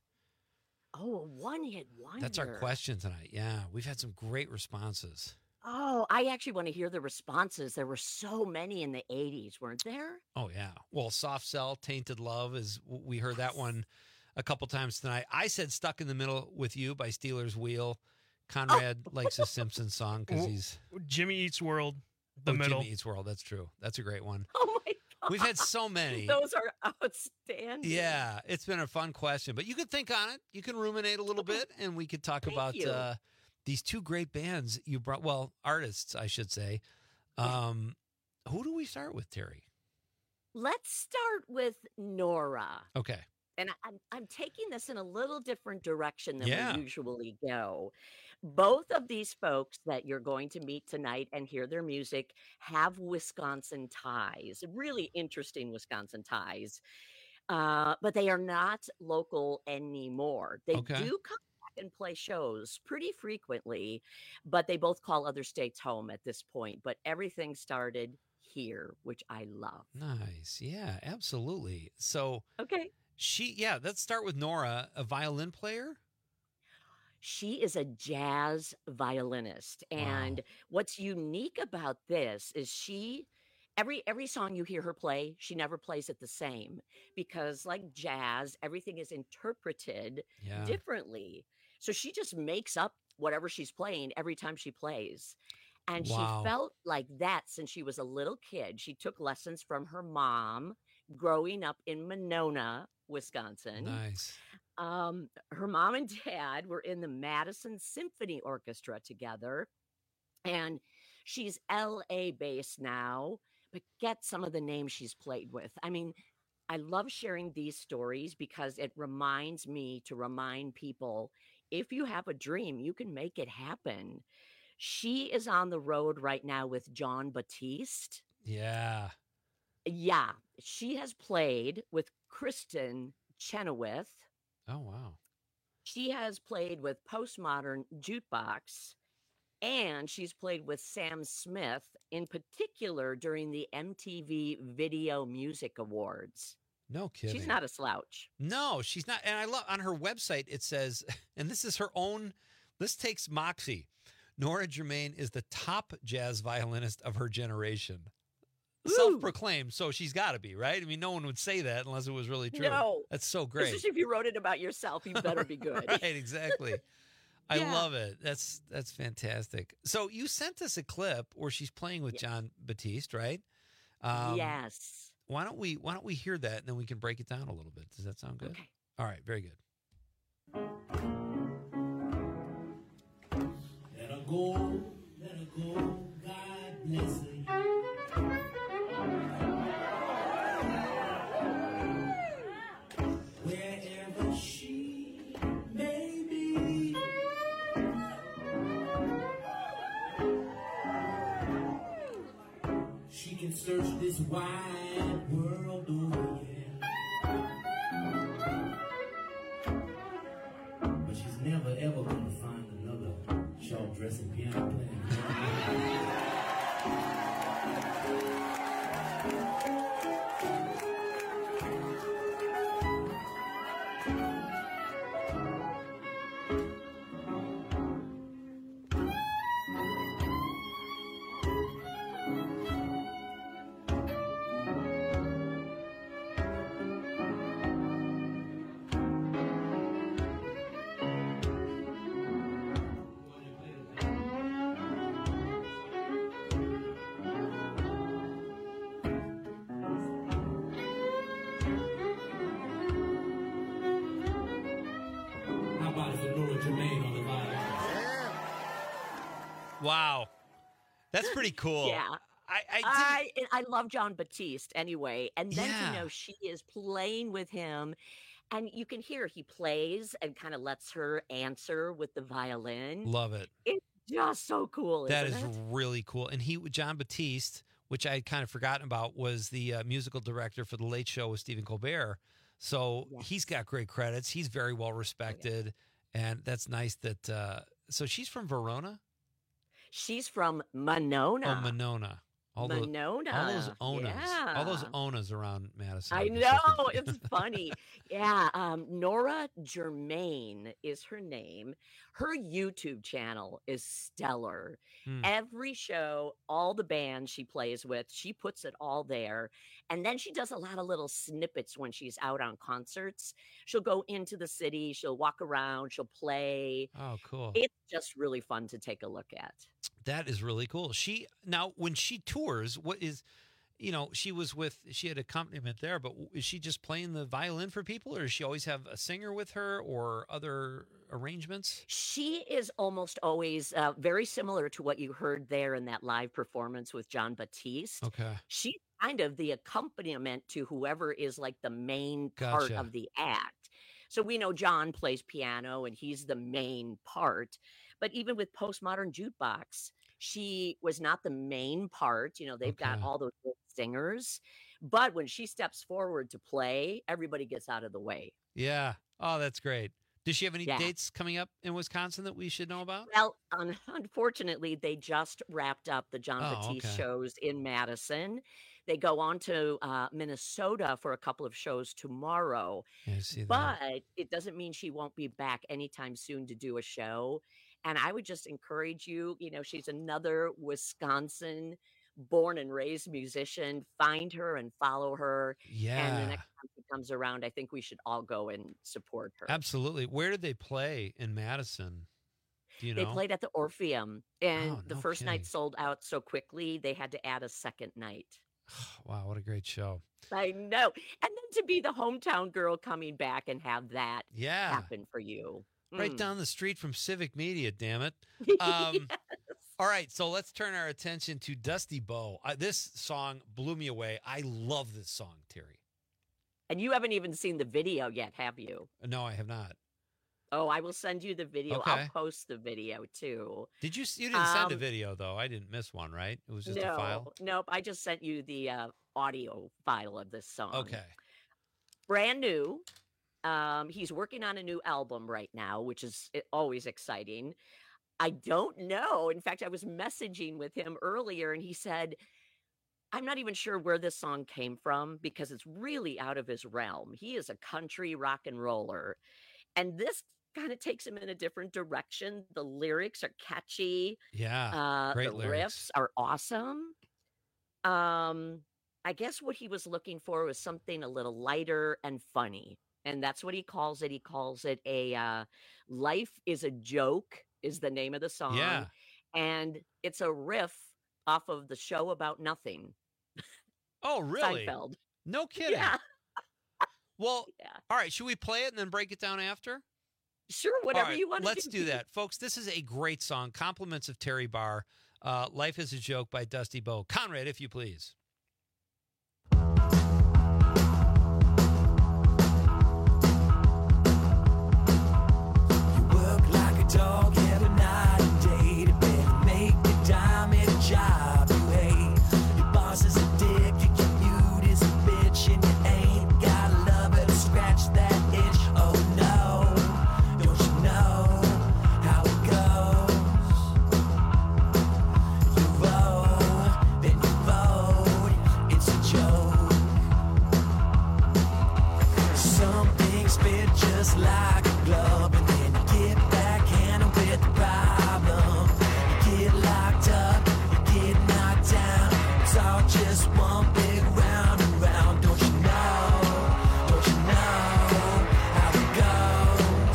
Oh, a one-hit wonder. That's our question tonight. Yeah, we've had some great responses. Oh, I actually want to hear the responses. There were so many in the eighties, weren't there? Oh yeah. Well, Soft Cell, Tainted Love is we heard that one a couple times tonight. I said Stuck in the Middle with You by Steelers Wheel. Conrad oh. likes a Simpsons song because he's... Jimmy Eats World, The oh, Middle. Jimmy Eats World, that's true. That's a great one. Oh, my God. We've had so many. Those are outstanding. Yeah, it's been a fun question. But you could think on it. You can ruminate a little bit, and we could talk Thank about you. uh, these two great bands you brought. Well, artists, I should say. Um, who do we start with, Terry? Let's start with Nora. Okay. And I'm, I'm taking this in a little different direction than Yeah. we usually go. Both of these folks that you're going to meet tonight and hear their music have Wisconsin ties, really interesting Wisconsin ties. Uh, but they are not local anymore. They Okay. do come back and play shows pretty frequently, but they both call other states home at this point. But everything started here, which I love. Nice. Yeah, absolutely. So Okay. she, yeah, let's start with Nora, a violin player. She is a jazz violinist. And what's unique about this is she every every song you hear her play, she never plays it the same because like jazz, everything is interpreted Yeah. differently. So she just makes up whatever she's playing every time she plays. And Wow. she felt like that since she was a little kid. She took lessons from her mom growing up in Monona, Wisconsin. Nice. Um, her mom and dad were in the Madison Symphony Orchestra together, and she's L A based now, but get some of the names she's played with. I mean, I love sharing these stories because it reminds me to remind people if you have a dream, you can make it happen. She is on the road right now with John Batiste. Yeah. Yeah, she has played with Kristen Chenoweth. Oh, wow. She has played with Postmodern Jukebox, and she's played with Sam Smith, in particular during the M T V Video Music Awards. No kidding. She's not a slouch. No, she's not. And I love on her website, it says, and this is her own, this takes moxie. Nora Germain is the top jazz violinist of her generation. Self-proclaimed, so she's got to be, right? I mean, no one would say that unless it was really true. No. That's so great. Especially if you wrote it about yourself, you better be good. Right, exactly. I Yeah. love it. That's that's fantastic. So you sent us a clip where she's playing with John Batiste, right? Um, Yes. Why don't we Why don't we hear that and then we can break it down a little bit? Does that sound good? Okay. All right. Very good. Let her go, let her go, God bless her. Wherever she may be, can search this wide world over, yeah. But she's never ever gonna find another short dressing piano player. Wow. That's pretty cool. Yeah. I I, I, I love John Batiste anyway. And then Yeah. to know she is playing with him. And you can hear he plays and kind of lets her answer with the violin. love it. It's just so cool. That isn't is it? really cool. And he, John Batiste, which I had kind of forgotten about, was the uh, musical director for The Late Show with Stephen Colbert. So he's got great credits. He's very well respected. And that's nice that, uh, so she's from Verona? She's from Monona. Oh, Monona. All those, Monona. all those onas. All those Yeah. onas around Madison. I are just know. so- It's funny. Yeah. Um, Nora Germain is her name. Her YouTube channel is stellar. Hmm. Every show, all the bands she plays with, she puts it all there. And then she does a lot of little snippets when she's out on concerts. She'll go into the city, she'll walk around, she'll play. Oh, cool. It's just really fun to take a look at. That is really cool. She now when she tours, what is, you know, she was with she had accompaniment there, but is she just playing the violin for people, or does she always have a singer with her or other arrangements? She is almost always uh, very similar to what you heard there in that live performance with John Batiste. Okay. She's kind of the accompaniment to whoever is like the main part Gotcha. of the act. So we know John plays piano and he's the main part. But even with Postmodern Jukebox, she was not the main part. You know, they've got Okay. all those good singers. But when she steps forward to play, everybody gets out of the way. Yeah. Oh, that's great. Does she have any Yeah. dates coming up in Wisconsin that we should know about? Well, un- unfortunately, they just wrapped up the John Oh, Batiste okay. shows in Madison. They go on to uh, Minnesota for a couple of shows tomorrow. Yeah, I see that. But it doesn't mean she won't be back anytime soon to do a show. And I would just encourage you, you know, she's another Wisconsin born and raised musician. Find her and follow her. And Yeah. the next time she comes around, I think we should all go and support her. Absolutely. Where did they play in Madison? Do you know? They played at the Orpheum, and Oh, the no first kidding. night sold out so quickly, they had to add a second night. Wow, what a great show. I know. And then to be the hometown girl coming back and have that Yeah. happen for you. Right Mm. down the street from Civic Media, damn it. Um, All right, so let's turn our attention to Dusty Bo. Uh, this song blew me away. I love this song, Terry. And you haven't even seen the video yet, have you? No, I have not. Oh, I will send you the video. Okay. I'll post the video too. Did you? You didn't send a Um, video though. I didn't miss one, right? It was just no, a file. Nope. I just sent you the uh, audio file of this song. Okay. Brand new. Um, he's working on a new album right now, which is eh, always exciting. I don't know. In fact, I was messaging with him earlier and he said, I'm not even sure where this song came from because it's really out of his realm. He is a country rock and roller. And this kind of takes him in a different direction. The lyrics are catchy. Yeah. Uh, great the lyrics. riffs are awesome. Um, I guess what he was looking for was something a little lighter and funny. And that's what he calls it. He calls it a uh, Life is a Joke is the name of the song. Yeah. And it's a riff off of the show about nothing. Oh, really? Seinfeld. No kidding. Yeah. Well, Yeah. all right. Should we play it and then break it down after? Sure, All whatever right, you want to let's do that, folks. This is a great song. Compliments of Terry Barr. Uh, Life is a Joke by Dusty Bo. Conrad, if you please. Work like a dog every night and day to better make the dime at a job you hate. Your boss is a just one big round and round. Don't you know? Don't you know how it goes?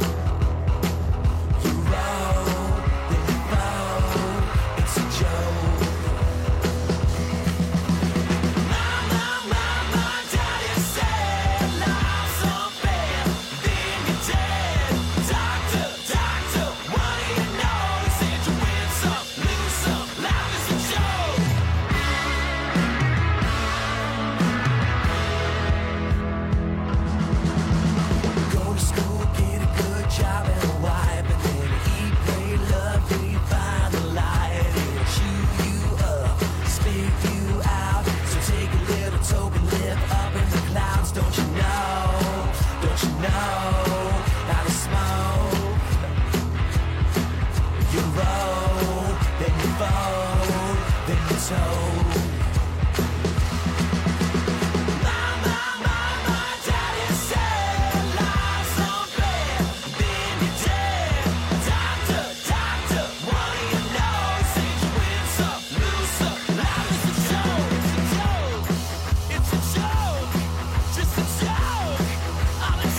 You roll, then you fold. It's a joke. My, my, my, my daddy said life's so bad, then you're dead. Doctor, doctor, what do you know? He said you win some, lose some, life is a joke. Go to school, get a good job and a wife, and then eat, pray, love, till you find the light. It'll chew you up, spit you out. So take a little token, live up in the clouds. Don't you know? Don't you know how to smoke? You roll, then you fold, then you told. My, my, my, my daddy said life's so bad, then you're dead. Doctor, doctor, what do you know? He said you win some, lose some, life is a joke. It's a joke, it's a joke, just a joke. I'm a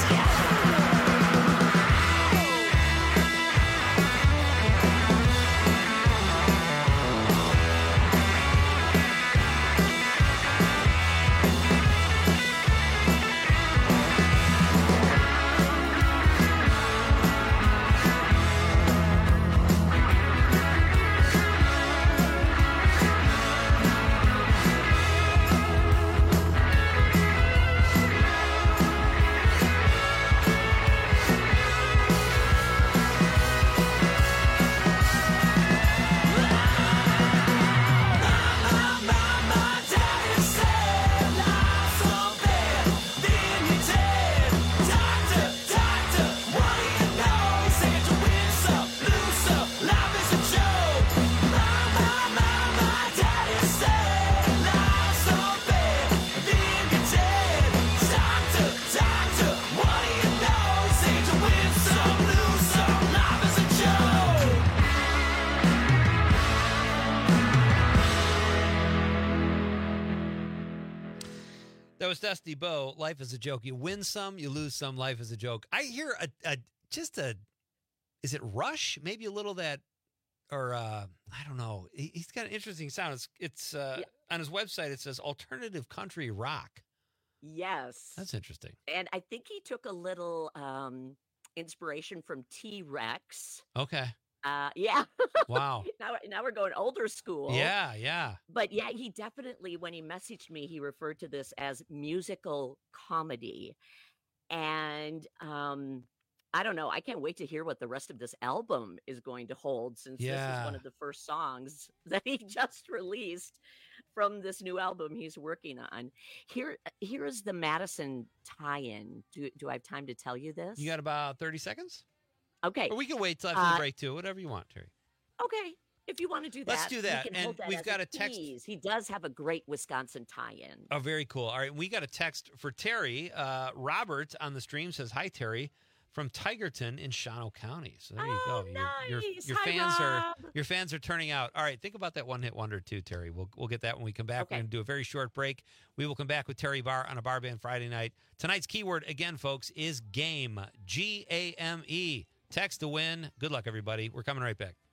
That was Dusty Bo. Life is a joke. You win some, you lose some. Life is a joke. I hear a, a just a, is it Rush? Maybe a little that, or uh, I don't know. He, he's got an interesting sound. It's it's uh, Yeah. on his website. It says alternative country rock. Yes. That's interesting. And I think he took a little um, inspiration from T-Rex. Okay. Uh, yeah. Wow. now, now we're going older school. Yeah, yeah. But yeah, he definitely, when he messaged me, he referred to this as musical comedy. And um, I don't know. I can't wait to hear what the rest of this album is going to hold, since this is Yeah. one of the first songs that he just released from this new album he's working on. Here, here is the Madison tie-in. Do, do I have time to tell you this? You got about thirty seconds? Okay. Or we can wait till after Uh, the break, too. Whatever you want, Terry. Okay. If you want to do that, Let's do we that. can And hold that we've as got a text- tease. He does have a great Wisconsin tie-in. Oh, very cool. All right. We got a text for Terry. Uh, Robert on the stream says, hi, Terry, from Tigerton in Shawano County. So there you Oh, go. Your, your, nice. your Hi, fans are Rob. your fans are turning out. All right. Think about that one hit wonder, too, Terry. We'll, we'll get that when we come back. Okay. We're going to do a very short break. We will come back with Terry Barr on a Bar Band Friday night. Tonight's keyword, again, folks, is game. G A M E. Text to win. Good luck, everybody. We're coming right back.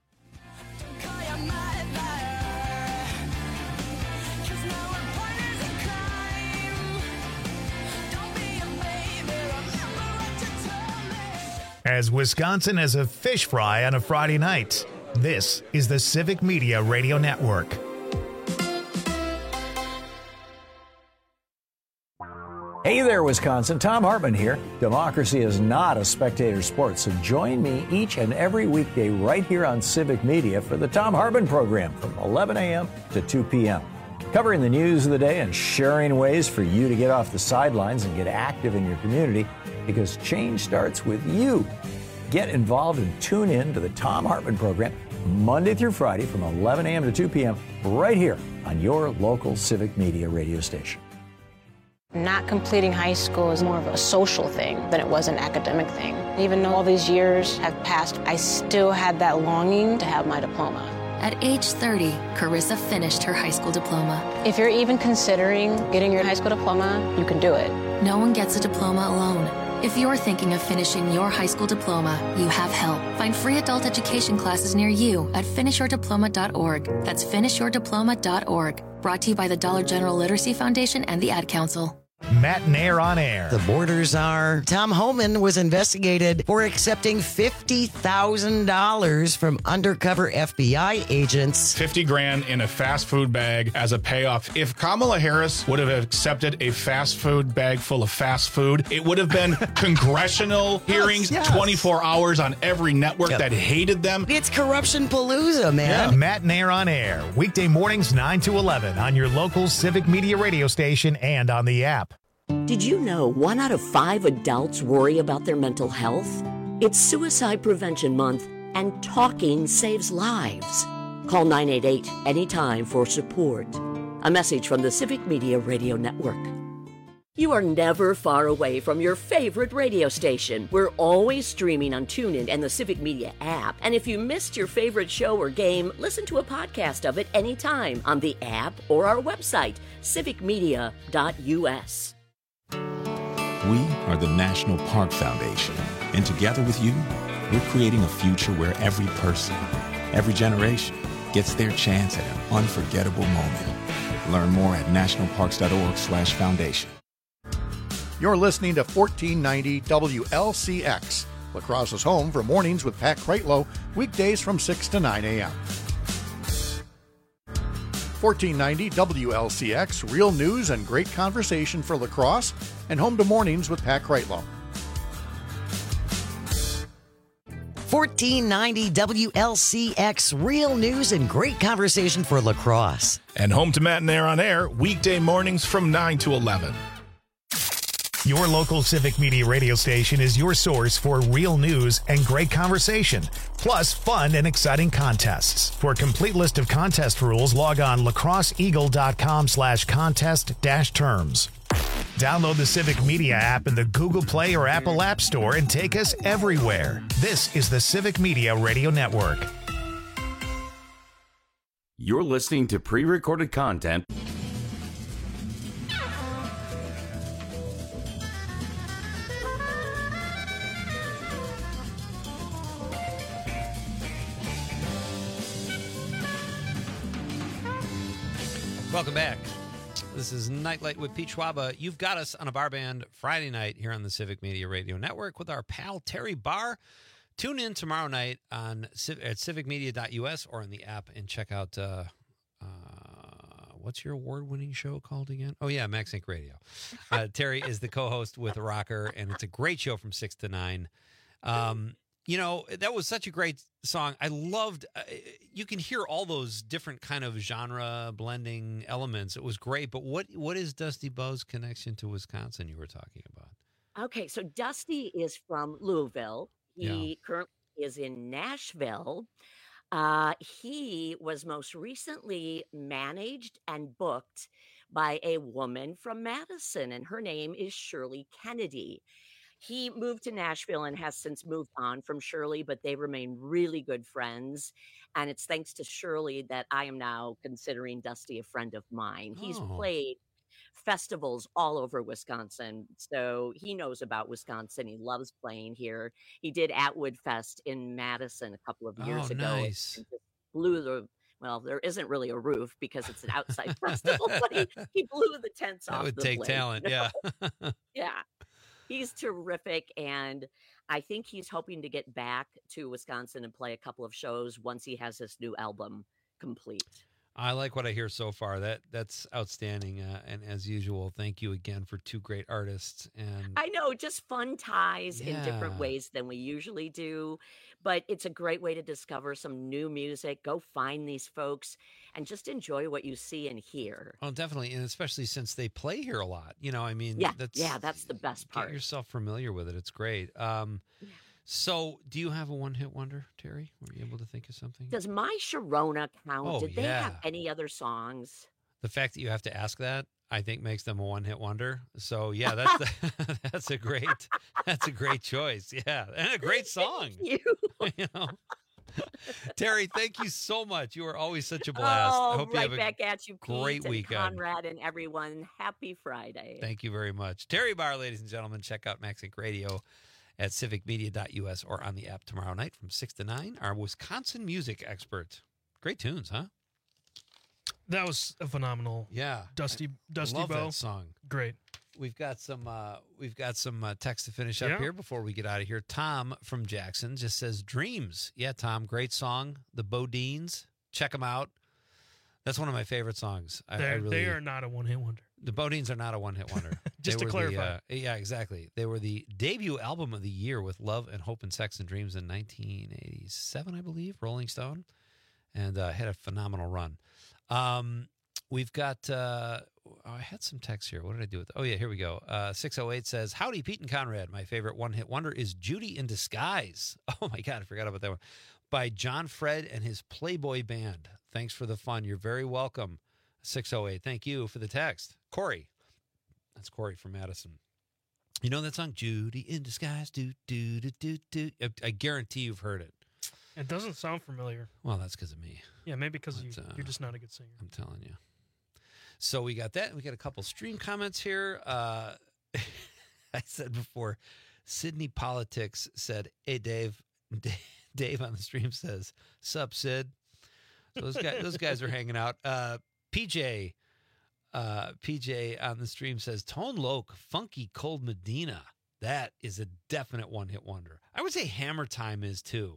As Wisconsin as a fish fry on a Friday night, this is the Civic Media Radio Network. Hey there, Wisconsin. Tom Hartman here. Democracy is not a spectator sport, so join me each and every weekday right here on Civic Media for the Tom Hartman program from eleven a.m. to two p.m. Covering the news of the day and sharing ways for you to get off the sidelines and get active in your community, because change starts with you. Get involved and tune in to the Tom Hartman program Monday through Friday from eleven a.m. to two p.m. right here on your local Civic Media radio station. Not completing high school is more of a social thing than it was an academic thing. Even though all these years have passed, I still had that longing to have my diploma. At age thirty, Carissa finished her high school diploma. If you're even considering getting your high school diploma, you can do it. No one gets a diploma alone. If you're thinking of finishing your high school diploma, you have help. Find free adult education classes near you at finish your diploma dot org. That's finish your diploma dot org. Brought to you by the Dollar General Literacy Foundation and the Ad Council. Matt Nair on air. The borders are. Tom Homan was investigated for accepting fifty thousand dollars from undercover F B I agents. fifty grand in a fast food bag as a payoff. If Kamala Harris would have accepted a fast food bag full of fast food, it would have been congressional hearings, yes. twenty-four hours on every network Yep. that hated them. It's corruption palooza, man. Yeah, Matt Nair on air. Weekday mornings nine to eleven on your local Civic Media radio station and on the app. Did you know one out of five adults worry about their mental health? It's Suicide Prevention Month, and talking saves lives. Call nine eight eight anytime for support. A message from the Civic Media Radio Network. You are never far away from your favorite radio station. We're always streaming on TuneIn and the Civic Media app. And if you missed your favorite show or game, listen to a podcast of it anytime on the app or our website, civic media dot u s. We are the National Park Foundation, and together with you, we're creating a future where every person, every generation, gets their chance at an unforgettable moment. Learn more at national parks dot org slash foundation. You're listening to fourteen ninety W L C X, La Crosse's home for mornings with Pat Kreitlow, weekdays from six to nine a.m. fourteen ninety W L C X, real news and great conversation for La Crosse, and home to mornings with Pat Kreitlow. fourteen ninety W L C X, real news and great conversation for La Crosse. And home to Matt Nair on air, weekday mornings from nine to eleven. Your local Civic Media radio station is your source for real news and great conversation, plus fun and exciting contests. For a complete list of contest rules, log on lacrosseeagle.com slash contest dash terms. Download the Civic Media app in the Google Play or Apple App Store and take us everywhere. This is the Civic Media Radio Network. You're listening to pre-recorded content. Welcome back. This is Nightlight with Pete Schwaba. You've got us on a bar band Friday night here on the Civic Media Radio Network with our pal Terry Barr. Tune in tomorrow night on at civic media dot u s or on the app and check out uh, uh, what's your award-winning show called again? Oh, yeah, Max Inc Radio. Uh, Terry is the co-host with Rocker, and it's a great show from six to nine. Um, you know, that was such a great song. I loved, uh, you can hear all those different kind of genre blending elements. It was great. But what what is Dusty Bowe's connection to Wisconsin you were talking about? Okay, so Dusty is from Louisville. He Yeah. currently is in Nashville. Uh, he was most recently managed and booked by a woman from Madison, and her name is Shirley Kennedy. He moved to Nashville and has since moved on from Shirley, but they remain really good friends. And it's thanks to Shirley that I am now considering Dusty a friend of mine. He's Oh. played festivals all over Wisconsin, so he knows about Wisconsin. He loves playing here. He did Atwood Fest in Madison a couple of years Oh, ago. nice. And just blew the well, there isn't really a roof because it's an outside festival, but he, he blew the tents That off. would the take place, talent, you know? yeah. Yeah. He's terrific, and I think he's hoping to get back to Wisconsin and play a couple of shows once he has this new album complete. I like what I hear so far. That that's outstanding. Uh, and as usual, thank you again for two great artists. And I know, just fun ties in different Yeah. ways than we usually do, but it's a great way to discover some new music. Go find these folks and just enjoy what you see and hear. oh, definitely, and especially since they play here a lot. You know, I mean, Yeah, that's yeah, that's the best get part. yourself familiar with it. It's great. Um, so, do you have a one-hit wonder, Terry? Were you able to think of something? Does My Sharona count? Oh, Did they have yeah. any other songs? The fact that you have to ask that, I think, makes them a one-hit wonder. So, yeah, that's the, that's a great that's a great choice. Yeah, and a great song. You. you know. Terry, thank you so much. You are always such a blast. Oh, I hope right you have a back at you, Pete, great and weekend. Conrad and everyone. Happy Friday. Thank you very much. Terry Barr, ladies and gentlemen. Check out Maxink Radio at civic media dot U S or on the app tomorrow night from six to nine. Our Wisconsin music expert. Great tunes, huh? That was a phenomenal. Yeah. Dusty Dusty Love Bow. that song. Great. We've got some uh, we've got some uh, text to finish up Yeah. here before we get out of here. Tom from Jackson just says Dreams. Yeah, Tom, great song. The Bodines. Check them out. That's one of my favorite songs. I, I They're- really, They are not a one hit wonder. The Bodines are not a one-hit wonder. Just They to were the, clarify. uh, yeah, exactly. They were the debut album of the year with Love and Hope and Sex and Dreams in nineteen eighty-seven, I believe, Rolling Stone, and uh, had a phenomenal run. Um, we've got, uh, oh, I had some text here. What did I do with it? Oh, yeah, here we go. Uh, six oh eight says, Howdy, Pete and Conrad. My favorite one-hit wonder is Judy in Disguise. Oh, my God, I forgot about that one. By John Fred and his Playboy Band. Thanks for the fun. You're very welcome. six oh eight. Thank you for the text. Corey. That's Corey from Madison. You know that song, Judy in Disguise? Do, do, do, do, do. I, I guarantee you've heard it. It doesn't sound familiar. Well, that's because of me. Yeah, maybe because you, But, uh, you're just not a good singer. I'm telling you. So we got that. We got a couple stream comments here. Uh, I said before, Sydney Politics said, hey, Dave. Dave on the stream says, sup, Sid. So those guys, those guys are hanging out. Uh, P J, uh, P J on the stream says, Tone Loc, Funky Cold Medina. That is a definite one-hit wonder. I would say Hammer Time is too.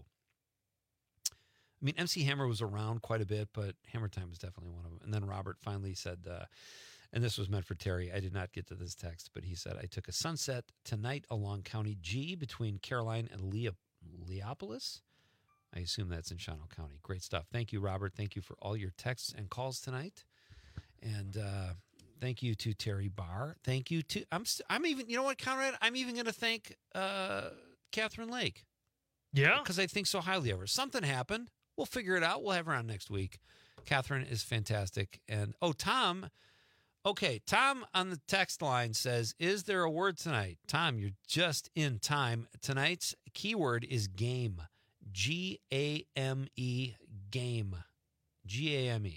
I mean, M C Hammer was around quite a bit, but Hammer Time was definitely one of them. And then Robert finally said, uh, and this was meant for Terry. I did not get to this text, but he said, I took a sunset tonight along County G between Caroline and Leo- Leopolis. I assume that's in Shawano County. Great stuff. Thank you, Robert. Thank you for all your texts and calls tonight. And uh, thank you to Terry Barr. Thank you to, I'm st- I'm even, you know what, Conrad? I'm even going to thank uh, Catherine Lake. Yeah? Because I think so highly of her. Something happened. We'll figure it out. We'll have her on next week. Catherine is fantastic. And, oh, Tom. Okay, Tom on the text line says, is there a word tonight? Tom, you're just in time. Tonight's keyword is game. G A M E, game. G A M E.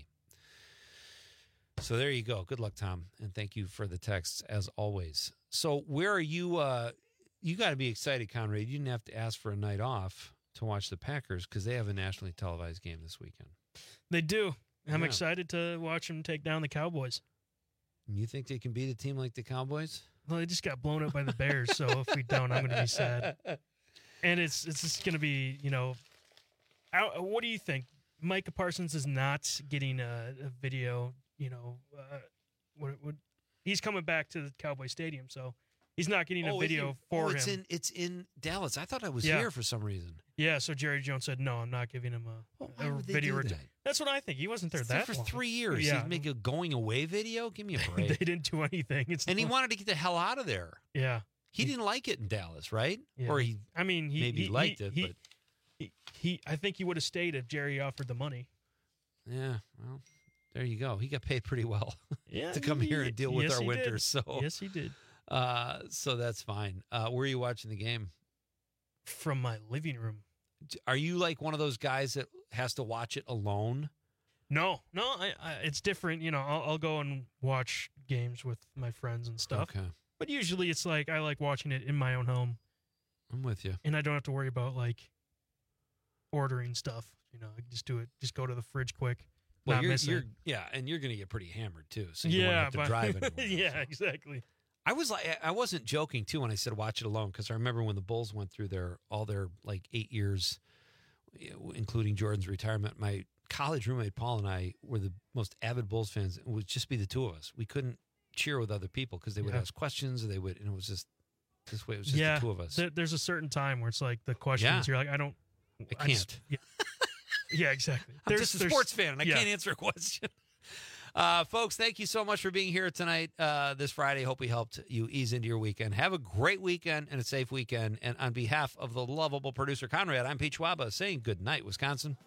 So there you go. Good luck, Tom. And thank you for the texts, as always. So where are you? Uh, you got to be excited, Conrad. You didn't have to ask for a night off to watch the Packers because they have a nationally televised game this weekend. They do. I'm Yeah. excited to watch them take down the Cowboys. You think they can beat a team like the Cowboys? Well, they just got blown up by the Bears, so if we don't, I'm going to be sad. And it's it's just going to be, you know, I, what do you think? Micah Parsons is not getting a, a video, you know, uh, what, what, he's coming back to the Cowboy Stadium, so he's not getting a Oh, is video it- for oh, him. it's in it's in Dallas. I thought I was Yeah. here for some reason. Yeah, so Jerry Jones said, no, I'm not giving him a, why a would they video. do ret- that? That's what I think. He wasn't there He's there that for long. three years. Yeah. He'd make a going away video. Give me a they break. didn't do anything. It's and he not- wanted to get the hell out of there. Yeah. He didn't like it in Dallas, right? Yeah. Or he I mean, he maybe he, liked he, it, he, but he, he, I think he would have stayed if Jerry offered the money. yeah. Well, there you go. He got paid pretty well Yeah, to come he- here and deal with yes, our he did. winters. So Yes, he did. Uh, so that's fine. Uh, where are you watching the game? From my living room. Are you like one of those guys that has to watch it alone? No, no, I, I, it's different. You know, I'll, I'll go and watch games with my friends and stuff. Okay. But usually it's like I like watching it in my own home. I'm with you. And I don't have to worry about like ordering stuff. You know, I can just do it. Just go to the fridge quick. Well, not you're, miss you're it. yeah, and you're going to get pretty hammered too, so you yeah, don't have to but, drive anywhere. yeah, exactly. I was like, I wasn't joking too when I said watch it alone because I remember when the Bulls went through their all their like eight years, including Jordan's retirement. My college roommate Paul and I were the most avid Bulls fans. It would just be the two of us. We couldn't cheer with other people because they would Yeah. ask questions, or they would, and it was just this way. It was just yeah, the two of us. there- there's a certain time where it's like the questions. Yeah. You're like, I don't. I just- can't. yeah. yeah, exactly. I'm There's- just a there's- sports fan, and I yeah. can't answer a question. Uh, folks, thank you so much for being here tonight, uh, this Friday. Hope we helped you ease into your weekend. Have a great weekend and a safe weekend. And on behalf of the lovable producer, Conrad, I'm Pete Schwaba saying good night, Wisconsin.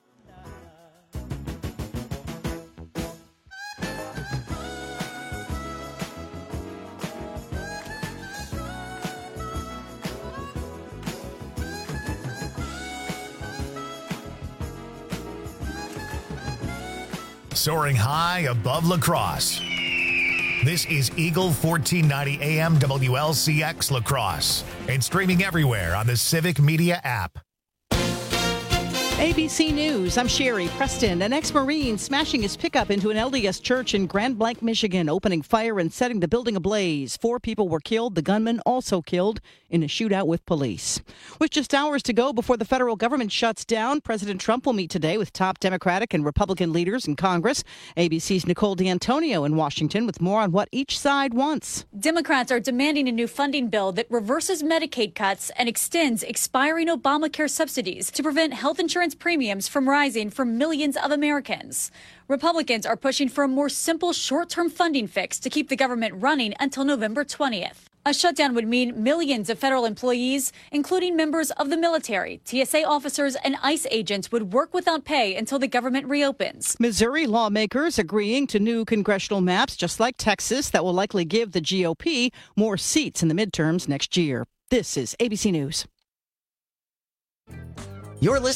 soaring high above La Crosse. This is Eagle fourteen ninety A M W L C X La Crosse and streaming everywhere on the Civic Media app. A B C News, I'm Sherry Preston. An ex-Marine smashing his pickup into an L D S church in Grand Blanc, Michigan, opening fire and setting the building ablaze. Four people were killed. The gunman also killed in a shootout with police. With just hours to go before the federal government shuts down, President Trump will meet today with top Democratic and Republican leaders in Congress. A B C's Nicole D'Antonio in Washington with more on what each side wants. Democrats are demanding a new funding bill that reverses Medicaid cuts and extends expiring Obamacare subsidies to prevent health insurance premiums from rising for millions of Americans. Republicans are pushing for a more simple short-term funding fix to keep the government running until November twentieth. A shutdown would mean millions of federal employees, including members of the military, T S A officers, and ICE agents would work without pay until the government reopens. Missouri lawmakers agreeing to new congressional maps, just like Texas, that will likely give the G O P more seats in the midterms next year. This is A B C News. You're listening